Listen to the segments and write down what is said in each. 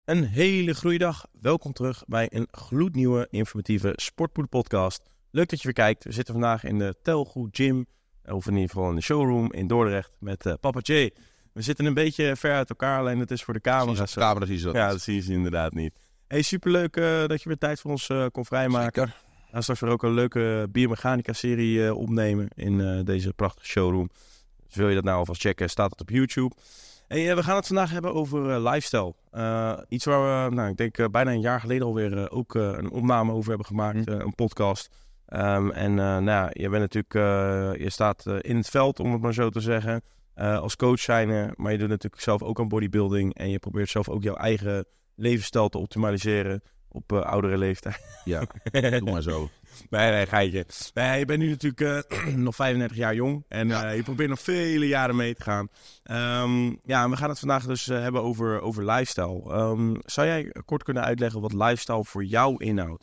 Een hele goede dag. Welkom terug bij een gloednieuwe informatieve Sportpoeder-podcast. Leuk dat je weer kijkt. We zitten vandaag in de Telgoed Gym, of in ieder geval in de showroom in Dordrecht met Papa Jay. We zitten een beetje ver uit elkaar, alleen het is voor de camera's. De camera zien ze dat ja, niet. dat zien ze inderdaad niet. Hey, superleuk dat je weer tijd voor ons kon vrijmaken. Zeker. We gaan straks weer ook een leuke biomechanica-serie opnemen in deze prachtige showroom. Dus wil je dat nou alvast checken, staat het op YouTube. Hey, we gaan het vandaag hebben over lifestyle. Iets waar we, ik denk bijna een jaar geleden alweer ook een opname over hebben gemaakt, een podcast. Je bent natuurlijk, je staat in het veld, om het maar zo te zeggen, als coach zijnde. Maar je doet natuurlijk zelf ook aan bodybuilding en je probeert zelf ook jouw eigen levensstijl te optimaliseren op oudere leeftijd. Ja, doe maar zo. Nee, geitje. Nee, je bent nu natuurlijk nog 35 jaar jong en je probeert nog vele jaren mee te gaan. We gaan het vandaag dus hebben over lifestyle. Zou jij kort kunnen uitleggen wat lifestyle voor jou inhoudt?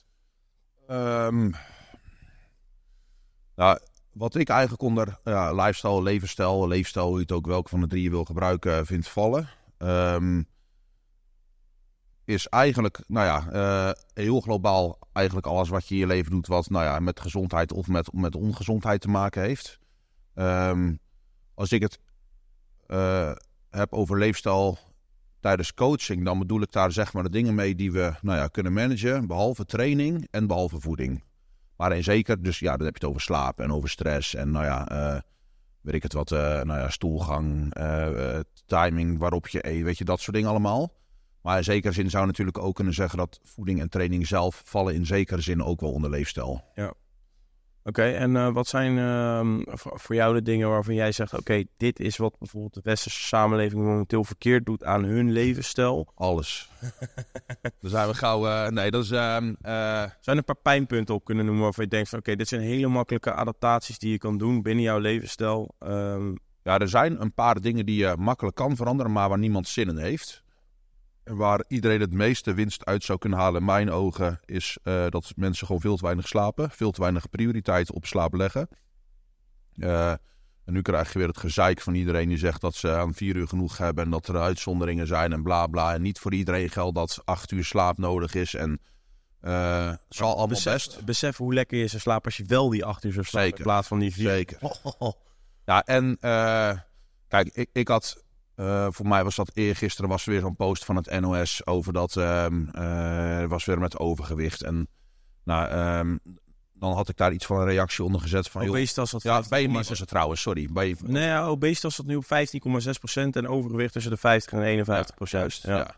Wat ik eigenlijk onder lifestyle, levensstijl, hoe je het ook welke van de drie je wil gebruiken, vindt vallen. Is eigenlijk, heel globaal eigenlijk alles wat je in je leven doet wat, met gezondheid of met ongezondheid te maken heeft. Als ik het heb over leefstijl tijdens coaching, dan bedoel ik daar zeg maar de dingen mee die we, kunnen managen, behalve training en behalve voeding. Maar en zeker, dus dan heb je het over slaap en over stress en weet ik het wat, stoelgang, timing waarop je eet, weet je, dat soort dingen allemaal. Maar in zekere zin zou je natuurlijk ook kunnen zeggen dat voeding en training zelf vallen in zekere zin ook wel onder leefstijl. Ja. Oké, en wat zijn voor jou de dingen waarvan jij zegt, oké, dit is wat bijvoorbeeld de westerse samenleving momenteel verkeerd doet aan hun levensstijl? Alles. Dan zijn we gauw, Zou je een paar pijnpunten op kunnen noemen waarvan je denkt van, oké, dit zijn hele makkelijke adaptaties die je kan doen binnen jouw levensstijl? Er zijn een paar dingen die je makkelijk kan veranderen, maar waar niemand zin in heeft. En waar iedereen het meeste winst uit zou kunnen halen, in mijn ogen, is dat mensen gewoon veel te weinig slapen. Veel te weinig prioriteit op slaap leggen. En nu krijg je weer het gezeik van iedereen die zegt dat ze aan 4 uur genoeg hebben en dat er uitzonderingen zijn en bla bla. En niet voor iedereen geldt dat 8 uur slaap nodig is. En zal allemaal best. Besef hoe lekker je zou slapen als je wel die 8 uur zou slapen in plaats van die 4. Zeker. Ja, en kijk, ik had... voor mij was dat eergisteren was er weer zo'n post van het NOS over dat was weer met overgewicht. En dan had ik daar iets van een reactie onder gezet van... Obesitas had ja, BMI was het trouwens, sorry. Obesitas zat nu op 15,6% en overgewicht tussen de 50 en 51%. Juist. Ja.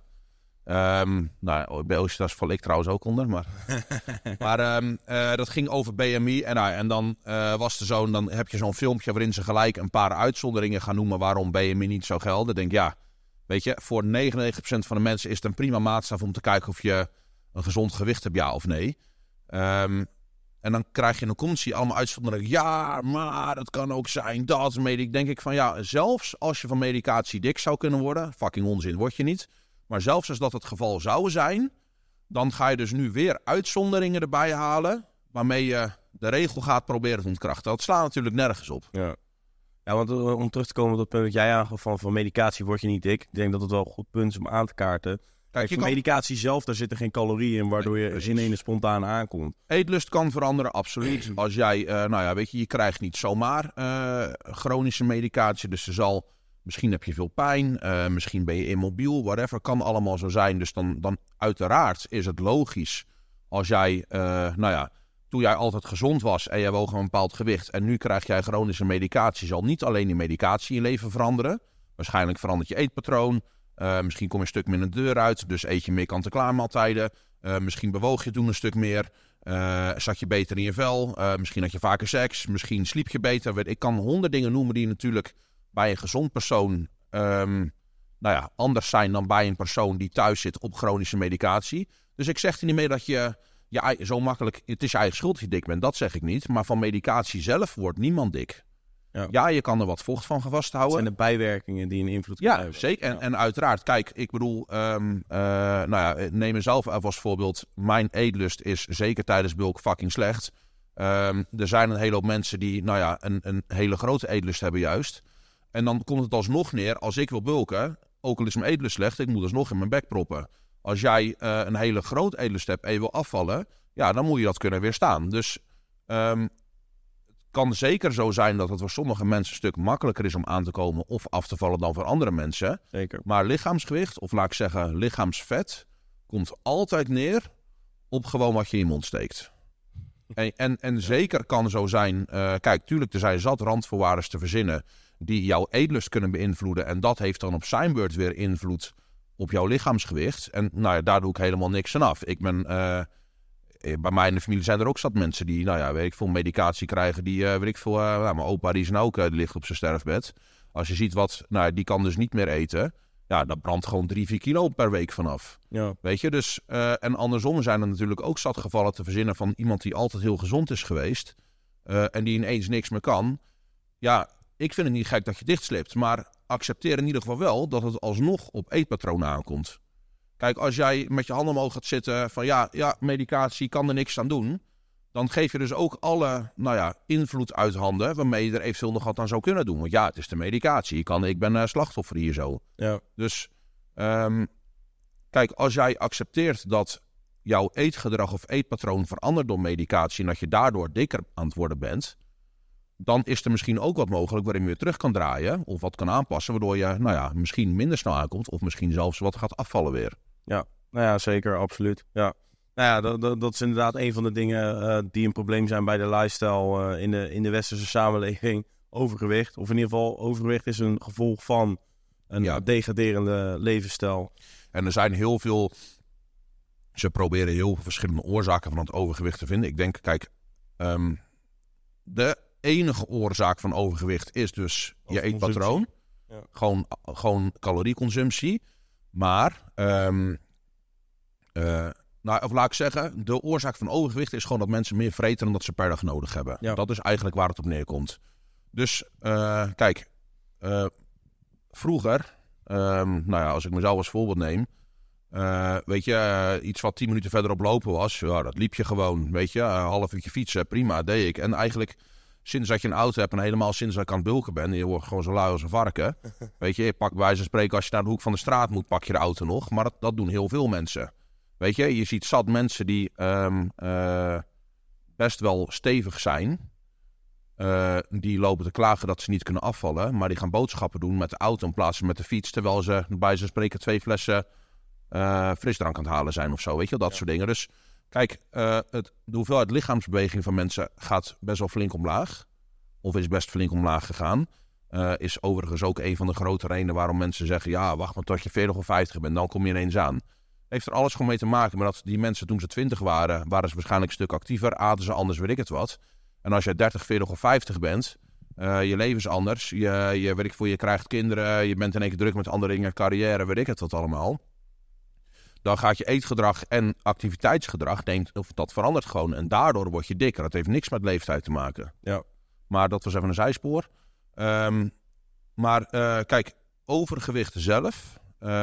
Obesitas val ik trouwens ook onder. Maar dat ging over BMI. En dan was er dan heb je zo'n filmpje waarin ze gelijk een paar uitzonderingen gaan noemen waarom BMI niet zou gelden. Ik denk, weet je, voor 99% van de mensen is het een prima maatstaf om te kijken of je een gezond gewicht hebt, ja of nee. En dan krijg je een commentaar allemaal uitzonderingen. Ja, maar dat kan ook zijn dat. Denk ik van zelfs als je van medicatie dik zou kunnen worden, fucking onzin, word je niet. Maar zelfs als dat het geval zou zijn, dan ga je dus nu weer uitzonderingen erbij halen, waarmee je de regel gaat proberen te ontkrachten. Dat slaat natuurlijk nergens op. Ja, want om terug te komen op dat punt dat jij aangaf van medicatie word je niet dik. Ik denk dat het wel een goed punt is om aan te kaarten. Kijk, van medicatie zelf, daar zitten geen calorieën in, waardoor je in een spontaan aankomt. Eetlust kan veranderen, absoluut. Als jij, je krijgt niet zomaar chronische medicatie, dus misschien heb je veel pijn, misschien ben je immobiel, whatever, kan allemaal zo zijn. Dus dan uiteraard is het logisch als jij, toen jij altijd gezond was en jij woog een bepaald gewicht en nu krijg jij chronische medicatie, zal niet alleen die medicatie in je leven veranderen. Waarschijnlijk verandert je eetpatroon, misschien kom je een stuk minder de deur uit, dus eet je meer kant-en-klaar maaltijden. Misschien bewoog je toen een stuk meer, zat je beter in je vel, misschien had je vaker seks, misschien sliep je beter. Ik kan 100 dingen noemen die natuurlijk bij een gezond persoon anders zijn dan bij een persoon die thuis zit op chronische medicatie. Dus ik zeg er niet mee dat je zo makkelijk, het is je eigen schuld dat je dik bent, dat zeg ik niet. Maar van medicatie zelf wordt niemand dik. Ja, je kan er wat vocht van vasthouden. Het zijn de bijwerkingen die een invloed kunnen hebben. Zeker. En uiteraard, kijk, ik bedoel, neem mezelf als voorbeeld. Mijn eetlust is zeker tijdens bulk fucking slecht. Er zijn een hele hoop mensen die, een hele grote eetlust hebben juist. En dan komt het alsnog neer, als ik wil bulken, ook al is mijn eetlust slecht, ik moet alsnog in mijn bek proppen. Als jij een hele groot edelstep wil afvallen, ja, dan moet je dat kunnen weerstaan. Dus het kan zeker zo zijn dat het voor sommige mensen een stuk makkelijker is om aan te komen of af te vallen dan voor andere mensen. Zeker. Maar lichaamsgewicht, of laat ik zeggen lichaamsvet, komt altijd neer op gewoon wat je in je mond steekt. En zeker kan zo zijn, kijk, tuurlijk, er zijn zat randvoorwaarden te verzinnen die jouw eetlust kunnen beïnvloeden. En dat heeft dan op zijn beurt weer invloed op jouw lichaamsgewicht. En nou ja, daar doe ik helemaal niks aan af. Ik ben, bij mij in de familie zijn er ook zat mensen die, nou ja, weet ik veel, medicatie krijgen. Die, weet ik veel, mijn opa die is nou ook, die ligt op zijn sterfbed. Als je ziet wat, nou, die kan dus niet meer eten. Ja, daar brandt gewoon 3-4 kilo per week vanaf. Ja. Weet je, dus, en andersom zijn er natuurlijk ook zat gevallen te verzinnen van iemand die altijd heel gezond is geweest. En die ineens niks meer kan. Ja, ik vind het niet gek dat je dichtslipt, maar accepteer in ieder geval wel dat het alsnog op eetpatronen aankomt. Kijk, als jij met je handen omhoog gaat zitten van ja, medicatie, kan er niks aan doen. Dan geef je dus ook alle, nou ja, invloed uit handen waarmee je er eventueel nog wat aan zou kunnen doen. Want ja, het is de medicatie. Ik ben slachtoffer hier zo. Ja. Dus kijk, als jij accepteert dat jouw eetgedrag of eetpatroon verandert door medicatie en dat je daardoor dikker aan het worden bent, dan is er misschien ook wat mogelijk waarin je weer terug kan draaien of wat kan aanpassen, waardoor je, nou ja, misschien minder snel aankomt of misschien zelfs wat gaat afvallen weer. Ja, nou ja, zeker, absoluut. Ja. Nou ja, dat is inderdaad een van de dingen die een probleem zijn bij de lifestyle in de westerse samenleving. Overgewicht, of in ieder geval overgewicht is een gevolg van een degraderende levensstijl. En er zijn heel veel, ze proberen heel veel verschillende oorzaken van het overgewicht te vinden. Ik denk, kijk, de enige oorzaak van overgewicht is dus je eetpatroon. Ja. Gewoon calorieconsumptie. Maar, nou, of laat ik zeggen, de oorzaak van overgewicht is gewoon dat mensen meer vreten dan dat ze per dag nodig hebben. Ja. Dat is eigenlijk waar het op neerkomt. Dus, kijk, vroeger, nou ja, als ik mezelf als voorbeeld neem, weet je, iets wat 10 minuten verderop lopen was, ja, dat liep je gewoon, weet je, een half uurtje fietsen, prima, deed ik. En eigenlijk, sinds dat je een auto hebt en helemaal sinds dat ik aan het bulken ben, je wordt gewoon zo lui als een varken. Weet je pak bij wijze van spreken, als je naar de hoek van de straat moet, pak je de auto nog. Maar dat doen heel veel mensen. Weet je ziet zat mensen die best wel stevig zijn. Die lopen te klagen dat ze niet kunnen afvallen. Maar die gaan boodschappen doen met de auto in plaats van met de fiets. Terwijl ze bij wijze van spreken 2 flessen frisdrank aan het halen zijn of zo. Weet je dat soort dingen. Dus kijk, de hoeveelheid lichaamsbeweging van mensen gaat best wel flink omlaag. Of is best flink omlaag gegaan. Is overigens ook een van de grote redenen waarom mensen zeggen, ja, wacht maar tot je 40 of 50 bent, dan kom je ineens aan. Heeft er alles gewoon mee te maken met dat die mensen toen ze 20 waren ze waarschijnlijk een stuk actiever, aten ze anders, weet ik het wat. En als je 30, 40 of 50 bent, je leven is anders, je krijgt kinderen, je bent in één keer druk met andere dingen, carrière, weet ik het wat allemaal. Dan gaat je eetgedrag en activiteitsgedrag, dat verandert gewoon. En daardoor word je dikker. Dat heeft niks met leeftijd te maken. Ja. Maar dat was even een zijspoor. Kijk, overgewicht zelf,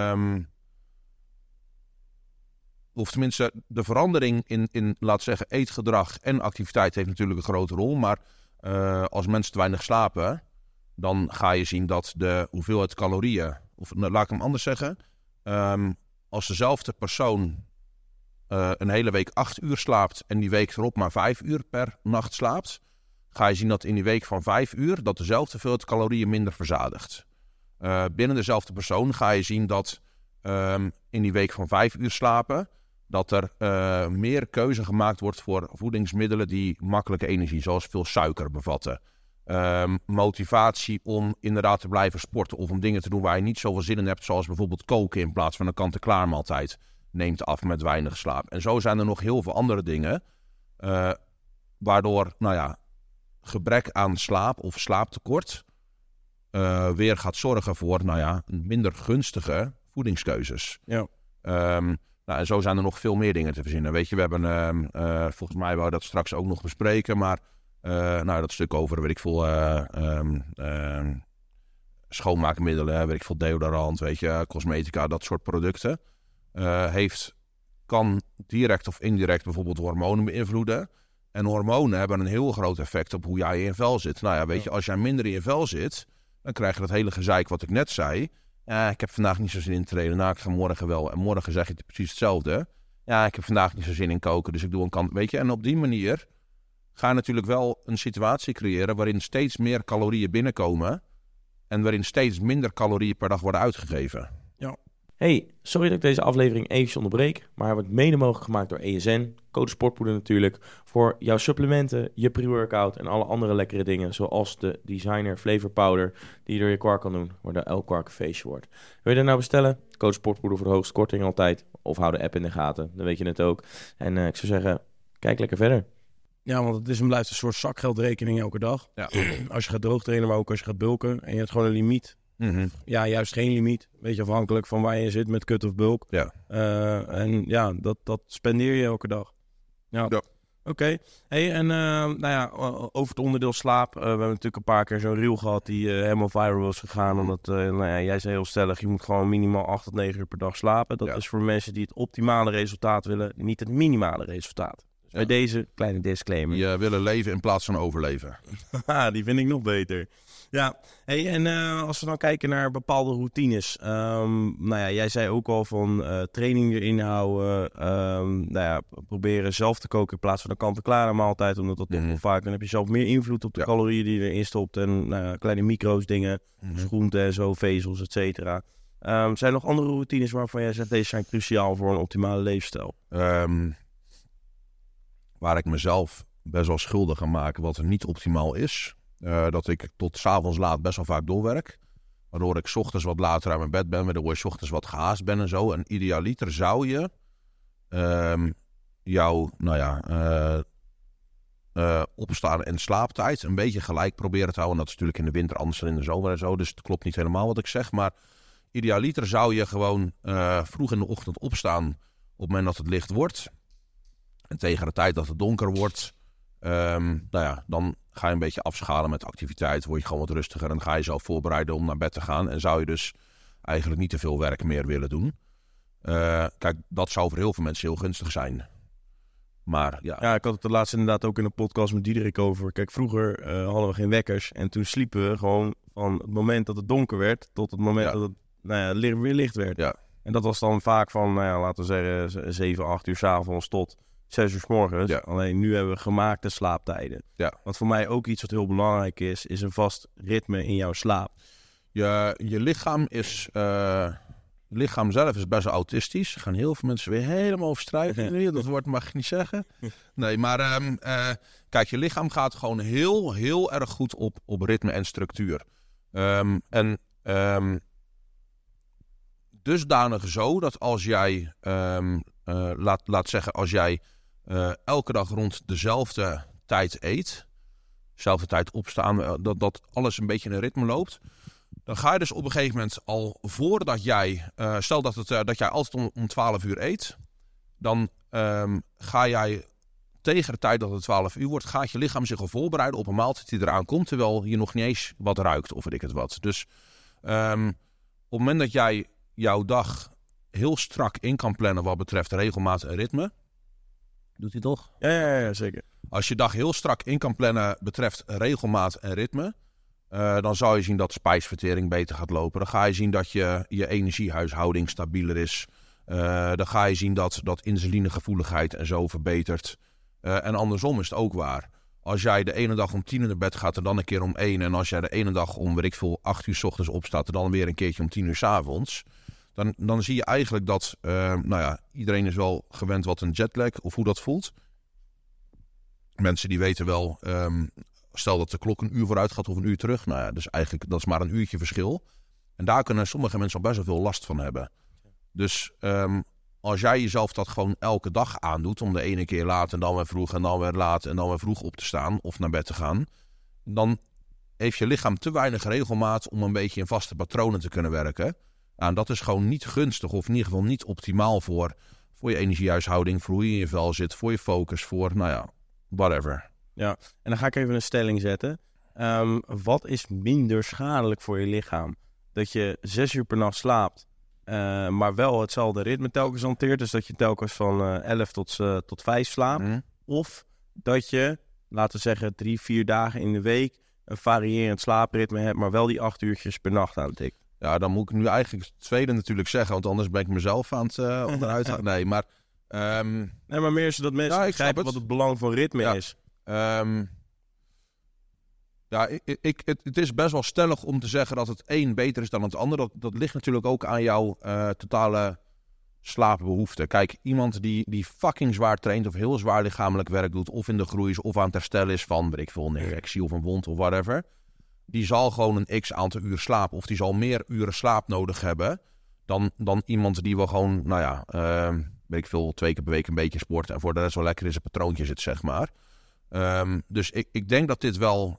of tenminste de verandering in laat zeggen, eetgedrag en activiteit heeft natuurlijk een grote rol. Maar als mensen te weinig slapen, dan ga je zien dat de hoeveelheid calorieën, of laat ik hem anders zeggen, als dezelfde persoon een hele week 8 uur slaapt en die week erop maar 5 uur per nacht slaapt, ga je zien dat in die week van 5 uur dat dezelfde hoeveelheid calorieën minder verzadigt. Binnen dezelfde persoon ga je zien dat in die week van 5 uur slapen, dat er meer keuze gemaakt wordt voor voedingsmiddelen die makkelijke energie, zoals veel suiker bevatten. Motivatie om inderdaad te blijven sporten of om dingen te doen waar je niet zoveel zin in hebt, zoals bijvoorbeeld koken in plaats van een kant-en-klaar maaltijd, neemt af met weinig slaap. En zo zijn er nog heel veel andere dingen, waardoor, nou ja, gebrek aan slaap of slaaptekort weer gaat zorgen voor, nou ja, minder gunstige voedingskeuzes. Ja. Nou, en zo zijn er nog veel meer dingen te verzinnen. Weet je, we hebben, volgens mij wou we dat straks ook nog bespreken, maar nou, dat stuk over, weet ik veel, schoonmaakmiddelen, weet ik veel, deodorant, weet je, cosmetica, dat soort producten, kan direct of indirect bijvoorbeeld hormonen beïnvloeden. En hormonen hebben een heel groot effect op hoe jij in je vel zit. Nou ja, weet je, als jij minder in je vel zit, dan krijg je dat hele gezeik wat ik net zei. Ja, ik heb vandaag niet zo zin in trainen. Nou, ik ga morgen wel. En morgen zeg je precies hetzelfde. Ja, ik heb vandaag niet zo zin in koken, dus ik doe een kant. Weet je, en op die manier ga je natuurlijk wel een situatie creëren waarin steeds meer calorieën binnenkomen en waarin steeds minder calorieën per dag worden uitgegeven. Ja. Hey, sorry dat ik deze aflevering eventjes onderbreek, maar we hebben het mede mogelijk gemaakt door ESN, Code Sportpoeder natuurlijk, voor jouw supplementen, je pre-workout en alle andere lekkere dingen, zoals de Designer Flavor Powder die je door je kwark kan doen, waardoor elk kwark een feestje wordt. Wil je dat nou bestellen? Code Sportpoeder voor de hoogste korting altijd, of hou de app in de gaten, dan weet je het ook. En ik zou zeggen, kijk lekker verder. Ja, want het is en blijft een soort zakgeldrekening elke dag. Ja. Als je gaat droogtrainen, maar ook als je gaat bulken. En je hebt gewoon een limiet. Mm-hmm. Ja, juist geen limiet. Beetje afhankelijk van waar je zit met cut of bulk. Ja. En ja, dat spendeer je elke dag. Ja. Oké. Hey, en over het onderdeel slaap. We hebben natuurlijk een paar keer zo'n reel gehad die helemaal viral was gegaan. Omdat jij zei heel stellig, je moet gewoon minimaal 8 tot 9 uur per dag slapen. Dat is voor mensen die het optimale resultaat willen, niet het minimale resultaat. Dus bij deze kleine disclaimer. Je willen leven in plaats van overleven. Die vind ik nog beter. Ja, hey, en als we dan kijken naar bepaalde routines. Jij zei ook al van training erin houden. Proberen zelf te koken in plaats van een kant-en-klare maaltijd. Omdat dat toch wel vaak, dan heb je zelf meer invloed op de calorieën die je erin stopt. En kleine micro's dingen, groenten en zo, vezels, et cetera. Zijn er nog andere routines waarvan jij zegt, deze zijn cruciaal voor een optimale leefstijl? Waar ik mezelf best wel schuldig aan maak wat er niet optimaal is. Dat ik tot 's avonds laat best wel vaak doorwerk. Waardoor ik 's ochtends wat later uit mijn bed ben. Waardoor ik 's ochtends wat gehaast ben en zo. En idealiter zou je opstaan en slaaptijd een beetje gelijk proberen te houden. Dat is natuurlijk in de winter anders dan in de zomer en zo. Dus het klopt niet helemaal wat ik zeg. Maar idealiter zou je gewoon vroeg in de ochtend opstaan op het moment dat het licht wordt. En tegen de tijd dat het donker wordt, dan ga je een beetje afschalen met activiteit. Word je gewoon wat rustiger en dan ga je zelf voorbereiden om naar bed te gaan. En zou je dus eigenlijk niet te veel werk meer willen doen. Kijk, dat zou voor heel veel mensen heel gunstig zijn. Maar ja. Ja, ik had het de laatst inderdaad ook in een podcast met Diederik over. Kijk, vroeger hadden we geen wekkers. En toen sliepen we gewoon van het moment dat het donker werd tot het moment dat het weer licht werd. Ja. En dat was dan vaak van, laten we zeggen, 7, 8 uur 's avonds tot 6 uur 's morgens. Ja. Alleen nu hebben we gemaakte slaaptijden. Ja. Wat voor mij ook iets wat heel belangrijk is een vast ritme in jouw slaap. Je lichaam is... Het lichaam zelf is best wel autistisch. Er gaan heel veel mensen weer helemaal over strijden. Dat woord mag ik niet zeggen. Nee, maar kijk, je lichaam gaat gewoon heel, heel erg goed op ritme en structuur. Dusdanig zo dat als jij, laat zeggen, als jij elke dag rond dezelfde tijd eet, dezelfde tijd opstaan, dat alles een beetje in een ritme loopt. Dan ga je dus op een gegeven moment al voordat jij... stel dat jij altijd om 12 uur eet. Dan ga jij tegen de tijd dat het 12 uur wordt... gaat je lichaam zich al voorbereiden op een maaltijd die eraan komt... terwijl je nog niet eens wat ruikt of weet ik het wat. Dus op het moment dat jij jouw dag heel strak in kan plannen... wat betreft regelmaat en ritme... Doet hij toch? Ja, zeker. Als je dag heel strak in kan plannen betreft regelmaat en ritme... dan zal je zien dat spijsvertering beter gaat lopen. Dan ga je zien dat je energiehuishouding stabieler is. Dan ga je zien dat insulinegevoeligheid en zo verbetert. En andersom is het ook waar. Als jij de ene dag om 10 uur naar bed gaat en dan een keer om 1... en als jij de ene dag om, 8 uur 's ochtends opstaat... en dan weer een keertje om 10 uur 's avonds... dan zie je eigenlijk dat... iedereen is wel gewend wat een jetlag of hoe dat voelt. Mensen die weten wel... Stel dat de klok een uur vooruit gaat of een uur terug. Dus eigenlijk dat is maar een uurtje verschil. En daar kunnen sommige mensen al best wel veel last van hebben. Dus als jij jezelf dat gewoon elke dag aandoet... om de ene keer laat en dan weer vroeg en dan weer laat... en dan weer vroeg op te staan of naar bed te gaan... dan heeft je lichaam te weinig regelmaat... om een beetje in vaste patronen te kunnen werken. En dat is gewoon niet gunstig of in ieder geval niet optimaal... voor je energiehuishouding, voor hoe je in je vel zit... voor je focus, voor whatever... Ja, en dan ga ik even een stelling zetten. Wat is minder schadelijk voor je lichaam? Dat je 6 uur per nacht slaapt, maar wel hetzelfde ritme telkens hanteert. Dus dat je telkens van 11 tot 5 slaapt. Of dat je, laten we zeggen, 3-4 dagen in de week... een variërend slaapritme hebt, maar wel die 8 uurtjes per nacht aantikt. Ja, dan moet ik nu eigenlijk het tweede natuurlijk zeggen, want anders ben ik mezelf aan het onderuit halen. Nee, maar... nee, maar meer zodat mensen begrijpen wat het belang van ritme is. Het is best wel stellig om te zeggen dat het een beter is dan het ander. Dat ligt natuurlijk ook aan jouw totale slaapbehoefte. Kijk, iemand die fucking zwaar traint of heel zwaar lichamelijk werk doet, of in de groei is, of aan het herstellen is van, weet ik veel, een infectie of een wond of whatever, die zal gewoon een x aantal uur slapen, of die zal meer uren slaap nodig hebben dan iemand die wel gewoon, weet ik veel, 2 keer per week een beetje sport en voor de rest wel lekker in zijn patroontje zit, zeg maar. Dus ik denk dat dit wel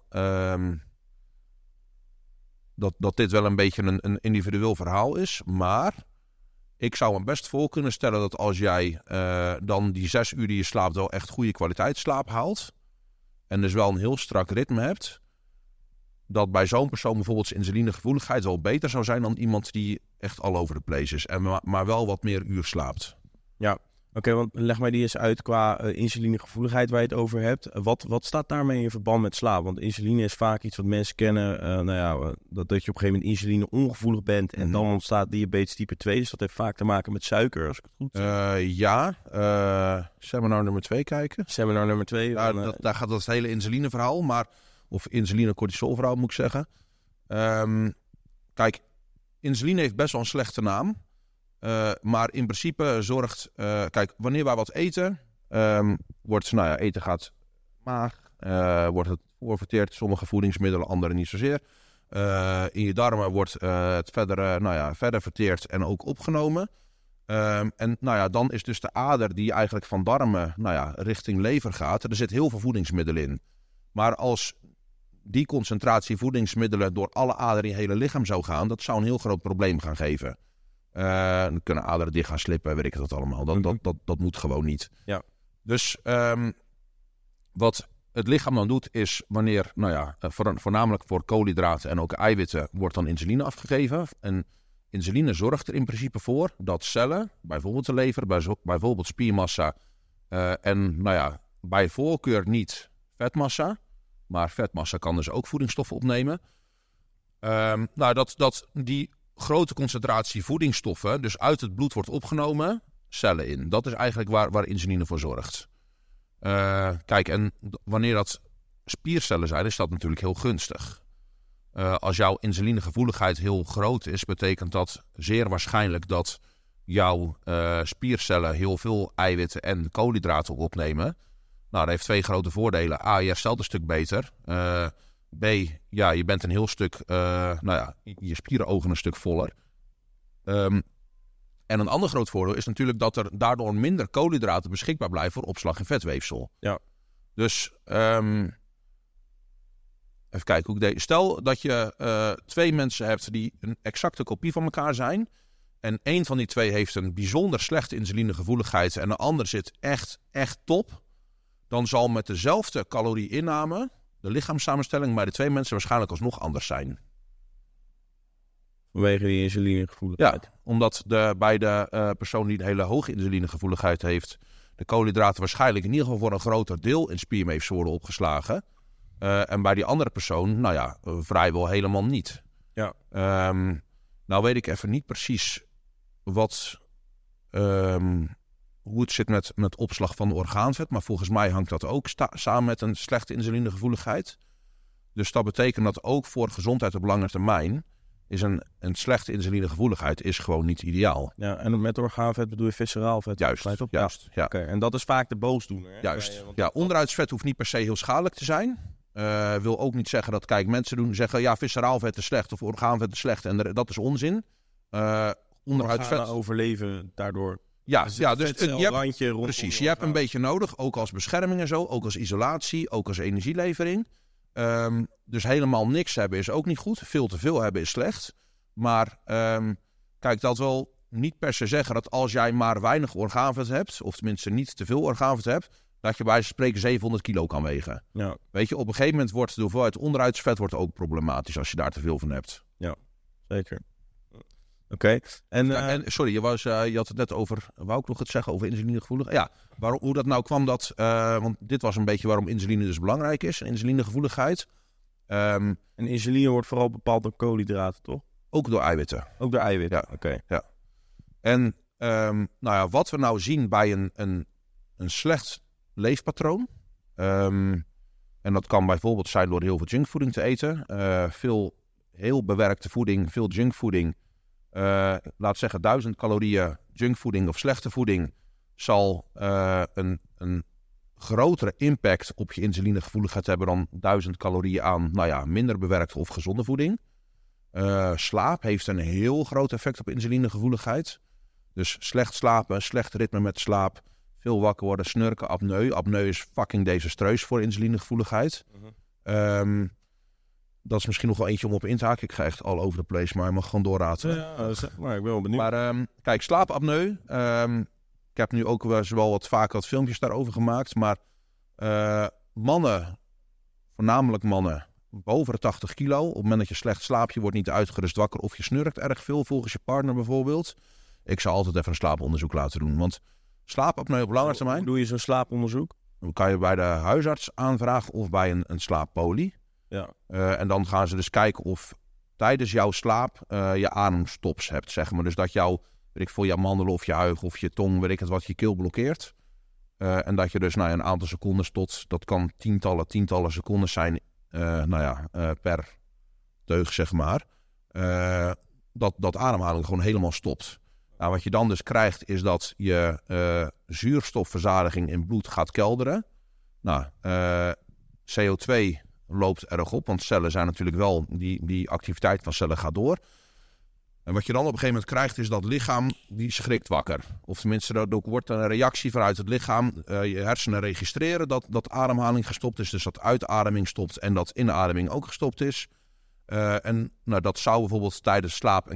dat dit wel een beetje een individueel verhaal is. Maar ik zou me best voor kunnen stellen dat als jij dan die 6 uur die je slaapt wel echt goede kwaliteitsslaap haalt, en dus wel een heel strak ritme hebt, dat bij zo'n persoon bijvoorbeeld zijn insulinegevoeligheid wel beter zou zijn dan iemand die echt all over the place is. Maar wel wat meer uur slaapt. Ja. Oké, want leg mij die eens uit qua insulinegevoeligheid waar je het over hebt. Wat staat daarmee in verband met slaap? Want insuline is vaak iets wat mensen kennen. Dat je op een gegeven moment insuline ongevoelig bent en dan ontstaat diabetes type 2. Dus dat heeft vaak te maken met suiker, als ik het goed zeg. Seminar nummer 2 kijken. Seminar nummer 2. Daar gaat dat hele insulineverhaal, of insuline-cortisol verhaal moet ik zeggen. Kijk, insuline heeft best wel een slechte naam. Maar in principe zorgt... kijk, wanneer wij wat eten... eten gaat maag. Wordt het voorverteerd. Sommige voedingsmiddelen, andere niet zozeer. In je darmen wordt het verder verteerd en ook opgenomen. Dan is dus de ader die eigenlijk van darmen richting lever gaat. Er zit heel veel voedingsmiddelen in. Maar als die concentratie voedingsmiddelen door alle aderen in je hele lichaam zou gaan, dat zou een heel groot probleem gaan geven. Dan kunnen aderen dicht gaan slippen, weet ik het allemaal. Dat moet gewoon niet. Ja. Dus wat het lichaam dan doet is wanneer, voornamelijk voor koolhydraten en ook eiwitten, wordt dan insuline afgegeven. En insuline zorgt er in principe voor dat cellen, bijvoorbeeld de lever, bijvoorbeeld spiermassa bij voorkeur niet vetmassa, maar vetmassa kan dus ook voedingsstoffen opnemen. Dat die grote concentratie voedingsstoffen dus uit het bloed wordt opgenomen, cellen in. Dat is eigenlijk waar insuline voor zorgt. Kijk, en wanneer dat spiercellen zijn, is dat natuurlijk heel gunstig. Als jouw insulinegevoeligheid heel groot is, betekent dat zeer waarschijnlijk dat jouw spiercellen heel veel eiwitten en koolhydraten opnemen. Nou, dat heeft 2 grote voordelen. A, je herstelt een stuk beter. B, je bent een heel stuk, je spierenogen een stuk voller. En een ander groot voordeel is natuurlijk dat er daardoor minder koolhydraten beschikbaar blijven voor opslag in vetweefsel. Ja. Dus, even kijken hoe ik deed. Stel dat je 2 mensen hebt die een exacte kopie van elkaar zijn. En 1 van die 2 heeft een bijzonder slechte insulinegevoeligheid en de ander zit echt top. Dan zal met dezelfde calorieinname de lichaamssamenstelling bij de 2 mensen waarschijnlijk alsnog anders zijn. Vanwege die insulinegevoeligheid. Ja, omdat bij de persoon die een hele hoge insulinegevoeligheid heeft, de koolhydraten waarschijnlijk in ieder geval voor een groter deel in spierweefsel worden opgeslagen. En bij die andere persoon, vrijwel helemaal niet. Ja. Nou weet ik even niet precies hoe het zit met opslag van orgaanvet. Maar volgens mij hangt dat ook samen met een slechte insulinegevoeligheid. Dus dat betekent dat ook voor gezondheid op lange termijn is een slechte insulinegevoeligheid is gewoon niet ideaal. Ja, en met orgaanvet bedoel je visceraal vet? Juist. Ja. Oké, en dat is vaak de boosdoener. Hè? Juist. Onderhuidsvet hoeft niet per se heel schadelijk te zijn. Wil ook niet zeggen dat, kijk, mensen zeggen, visceraal vet is slecht of orgaanvet is slecht. En dat is onzin. Onderhuidsvet overleven daardoor. Dus je hebt hebt een beetje nodig, ook als bescherming en zo, ook als isolatie, ook als energielevering. Dus helemaal niks hebben is ook niet goed. Veel te veel hebben is slecht. Maar kijk, dat wil niet per se zeggen dat als jij maar weinig orgaanvet hebt, of tenminste niet te veel orgaanvet hebt, dat je bij wijze van spreken 700 kilo kan wegen. Ja. Weet je, op een gegeven moment wordt de hoeveelheid onderhuidsvet wordt ook problematisch als je daar te veel van hebt. Ja, zeker. Oké. En sorry, je had het net over, wou ik nog het zeggen over insulinegevoelig? Ja, hoe dat nou kwam, want dit was een beetje waarom insuline dus belangrijk is, insulinegevoeligheid. En insuline wordt vooral bepaald door koolhydraten, toch? Ook door eiwitten. Ook door eiwitten? Ja. Oké. Ja. En wat we nou zien bij een slecht leefpatroon... en dat kan bijvoorbeeld zijn door heel veel junkvoeding te eten. Veel heel bewerkte voeding, veel junkvoeding. Laat zeggen 1000 calorieën junkvoeding of slechte voeding... zal een grotere impact op je insulinegevoeligheid hebben... dan 1000 calorieën aan minder bewerkte of gezonde voeding. Slaap heeft een heel groot effect op insulinegevoeligheid. Dus slecht slapen, slecht ritme met slaap... veel wakker worden, snurken, apneu. Apneu is fucking desastreus voor insulinegevoeligheid. Dat is misschien nog wel eentje om op in te haken. Ik ga echt all over the place, maar je mag gewoon doorraten. Ja, maar ik ben wel benieuwd. Maar kijk, slaapapneu. Ik heb nu ook wel wat vaker wat filmpjes daarover gemaakt. Maar mannen, voornamelijk mannen, boven de 80 kilo. Op het moment dat je slecht slaapt, je wordt niet uitgerust wakker... of je snurkt erg veel volgens je partner bijvoorbeeld. Ik zou altijd even een slaaponderzoek laten doen. Want slaapapneu op lange termijn... Hoe doe je zo'n slaaponderzoek? Dan kan je bij de huisarts aanvragen of bij een slaappolie. Ja. En dan gaan ze dus kijken of tijdens jouw slaap je ademstops hebt, zeg maar. Dus dat jouw mandelen of je huig of je tong, wat je keel blokkeert. En dat je dus een aantal seconden dat kan tientallen seconden zijn, per teug, zeg maar. Dat ademhaling gewoon helemaal stopt. Nou, wat je dan dus krijgt is dat je zuurstofverzadiging in bloed gaat kelderen. Nou, CO2 loopt erg op, want cellen zijn natuurlijk wel... die activiteit van cellen gaat door. En wat je dan op een gegeven moment krijgt is dat lichaam die schrikt wakker. Of tenminste, er wordt een reactie vanuit het lichaam. Je hersenen registreren dat ademhaling gestopt is. Dus dat uitademing stopt en dat inademing ook gestopt is. En dat zou bijvoorbeeld tijdens slaap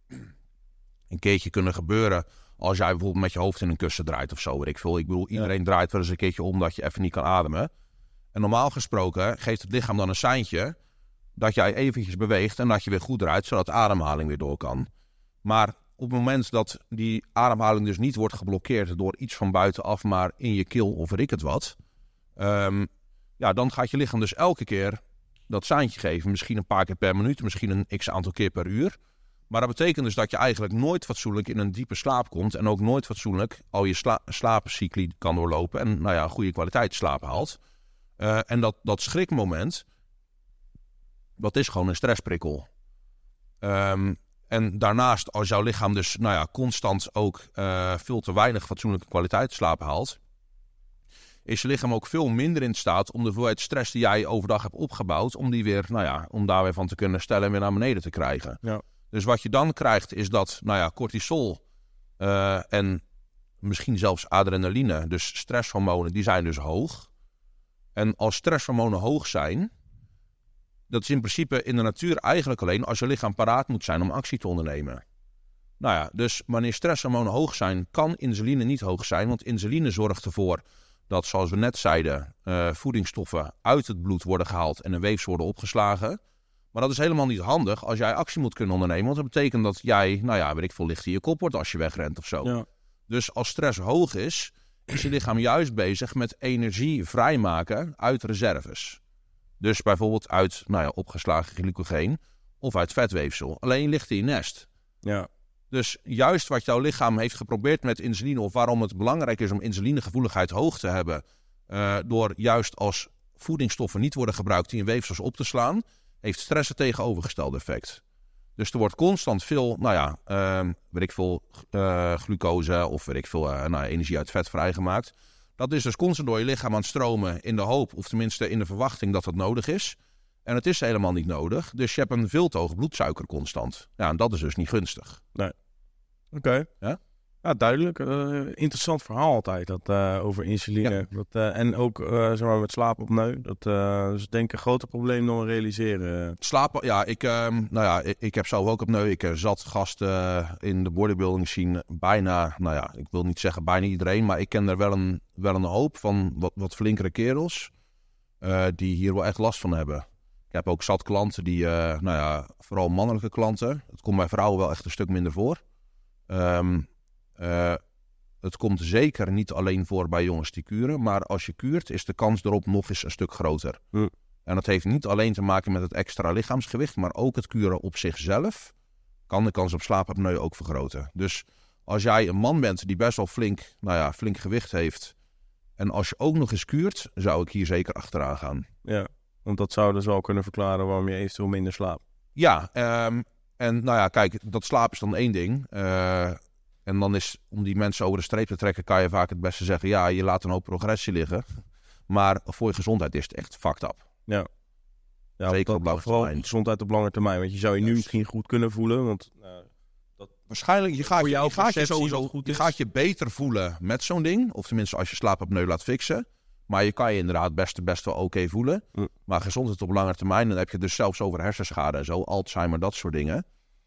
een keertje kunnen gebeuren... als jij bijvoorbeeld met je hoofd in een kussen draait of zo. Ik bedoel, iedereen draait wel eens een keertje om dat je even niet kan ademen. En normaal gesproken geeft het lichaam dan een seintje... dat jij eventjes beweegt en dat je weer goed draait... zodat de ademhaling weer door kan. Maar op het moment dat die ademhaling dus niet wordt geblokkeerd... door iets van buitenaf, maar in je keel of weet ik het wat... dan gaat je lichaam dus elke keer dat seintje geven. Misschien een paar keer per minuut, misschien een x-aantal keer per uur... Maar dat betekent dus dat je eigenlijk nooit fatsoenlijk in een diepe slaap komt... en ook nooit fatsoenlijk al je slaapcycli kan doorlopen... en goede kwaliteit slaap haalt. En dat schrikmoment, dat is gewoon een stressprikkel. En daarnaast, als jouw lichaam dus constant ook veel te weinig fatsoenlijke kwaliteit slaap haalt... is je lichaam ook veel minder in staat om de hoeveelheid stress die jij overdag hebt opgebouwd... om die weer, om daar weer van te kunnen stellen en weer naar beneden te krijgen. Ja. Dus wat je dan krijgt is dat cortisol en misschien zelfs adrenaline, dus stresshormonen, die zijn dus hoog. En als stresshormonen hoog zijn, dat is in principe in de natuur eigenlijk alleen als je lichaam paraat moet zijn om actie te ondernemen. Dus wanneer stresshormonen hoog zijn, kan insuline niet hoog zijn. Want insuline zorgt ervoor dat, zoals we net zeiden, voedingsstoffen uit het bloed worden gehaald en in weefsel worden opgeslagen. Maar dat is helemaal niet handig als jij actie moet kunnen ondernemen. Want dat betekent dat jij, licht in je kop wordt als je wegrent of zo. Ja. Dus als stress hoog is je lichaam juist bezig met energie vrijmaken uit reserves. Dus bijvoorbeeld uit opgeslagen glycogeen of uit vetweefsel. Alleen ligt in je nest. Ja. Dus juist wat jouw lichaam heeft geprobeerd met insuline... of waarom het belangrijk is om insulinegevoeligheid hoog te hebben... door juist als voedingsstoffen niet worden gebruikt die in weefsels op te slaan... heeft stress het tegenovergestelde effect. Dus er wordt constant veel, glucose of energie uit vet vrijgemaakt. Dat is dus constant door je lichaam aan het stromen in de hoop, of tenminste in de verwachting dat dat nodig is. En het is helemaal niet nodig. Dus je hebt een veel te hoge bloedsuiker constant. Ja, en dat is dus niet gunstig. Nee. Oké. Ja? Ja, duidelijk. Interessant verhaal altijd, dat over insuline. Ja. En ook met slaapapneu. Dat is denk ik een groter probleem dan we realiseren. Slapen, ja. Ik heb zelf ook apneu. Ik zat gasten in de bodybuilding scene bijna, ik wil niet zeggen bijna iedereen, maar ik ken er wel een hoop van wat flinkere kerels die hier wel echt last van hebben. Ik heb ook zat klanten die, vooral mannelijke klanten. Het komt bij vrouwen wel echt een stuk minder voor. Het komt zeker niet alleen voor bij jongens die kuren, maar als je kuurt is de kans erop nog eens een stuk groter. En dat heeft niet alleen te maken met het extra lichaamsgewicht, maar ook het kuren op zichzelf kan de kans op slaapapneu ook vergroten. Dus als jij een man bent die best wel flink gewicht heeft, en als je ook nog eens kuurt, zou ik hier zeker achteraan gaan. Ja, want dat zou dus wel kunnen verklaren waarom je eventueel minder slaapt. Ja, en nou ja, kijk, dat slaap is dan één ding. En dan is, om die mensen over de streep te trekken, kan je vaak het beste zeggen, ja, je laat een hoop progressie liggen. Maar voor je gezondheid is het echt fucked up. Ja, zeker op lange vooral termijn. gezondheid op lange termijn. Want je zou je nu misschien goed kunnen voelen, want... Waarschijnlijk, je gaat je beter voelen met zo'n ding. Of tenminste als je slaapapneu laat fixen. Maar je kan je inderdaad best wel oké voelen. Maar gezondheid op lange termijn, dan heb je dus zelfs over hersenschade en zo. Alzheimer, dat soort dingen.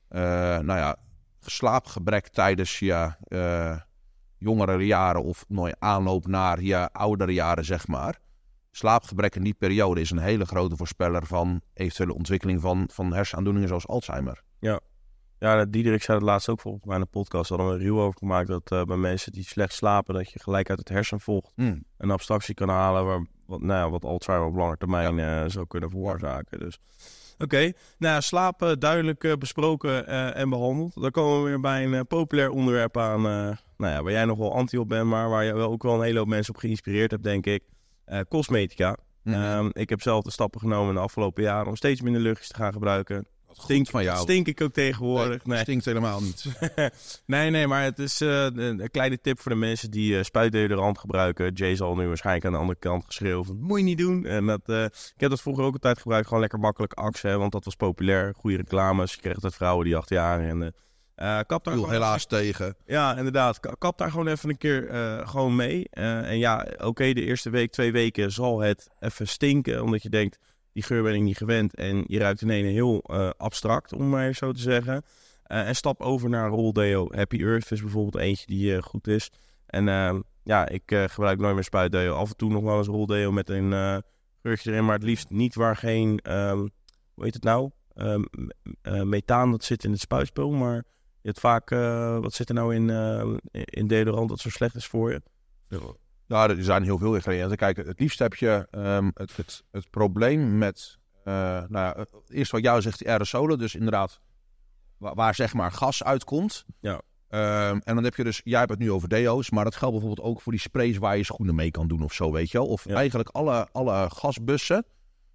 Slaapgebrek tijdens je jongere jaren of aanloop naar je oudere jaren, zeg maar. Slaapgebrek in die periode is een hele grote voorspeller van eventuele ontwikkeling van hersenaandoeningen zoals Alzheimer. Ja, Diederik zei het laatst ook volgens mij in de podcast. Hadden we een review over gemaakt dat bij mensen die slecht slapen, dat je gelijk uit het hersenvocht een abstractie kan halen wat Alzheimer op lange termijn zou kunnen veroorzaken. Dus. Oké, slaap duidelijk besproken en behandeld. Dan komen we weer bij een populair onderwerp aan, waar jij nog wel anti op bent, maar waar je ook wel een hele hoop mensen op geïnspireerd hebt, denk ik. Cosmetica. Ik heb zelf de stappen genomen in de afgelopen jaren om steeds minder luchtjes te gaan gebruiken. Stink ik ook tegenwoordig? Nee, stinkt helemaal niet. nee, maar het is een kleine tip voor de mensen die spuitdeodorant gebruiken. Jay zal nu waarschijnlijk aan de andere kant geschreeuwen van, moet je niet doen. En ik heb dat vroeger ook altijd gebruikt, gewoon lekker makkelijk Axe, want dat was populair. Goede reclames, je kreeg het vrouwen die 8 jaar en... kap daar viel helaas tegen. Ja, inderdaad. Kap daar gewoon even een keer gewoon mee. En ja, oké, de eerste week, 2 weken zal het even stinken, omdat je denkt, die geur ben ik niet gewend. En je ruikt ineens heel abstract, om maar even zo te zeggen. En stap over naar een roldeo. Happy Earth is bijvoorbeeld eentje die goed is. En ik gebruik nooit meer spuitdeo. Af en toe nog wel eens roldeo met een geurtje erin. Maar het liefst niet waar geen, hoe heet het nou? Methaan, dat zit in het spuitspul. Maar je hebt vaak, wat zit er nou in deodorant dat zo slecht is voor je? Nou, er zijn heel veel ingrediënten. Kijk, het liefst heb je het probleem met... eerst wat jou zegt, die aerosolen. Dus inderdaad, waar zeg maar gas uitkomt. Ja. En dan heb je dus... Jij hebt het nu over deo's, maar dat geldt bijvoorbeeld ook voor die sprays waar je schoenen mee kan doen of zo, weet je wel. Of eigenlijk alle gasbussen.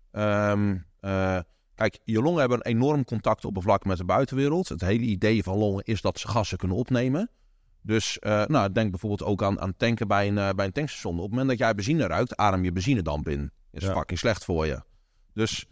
Kijk, je longen hebben een enorm contactoppervlak met de buitenwereld. Het hele idee van longen is dat ze gassen kunnen opnemen. Dus denk bijvoorbeeld ook aan tanken bij een tankstation. Op het moment dat jij benzine ruikt, adem je benzinedamp in. Is fucking slecht voor je. Dus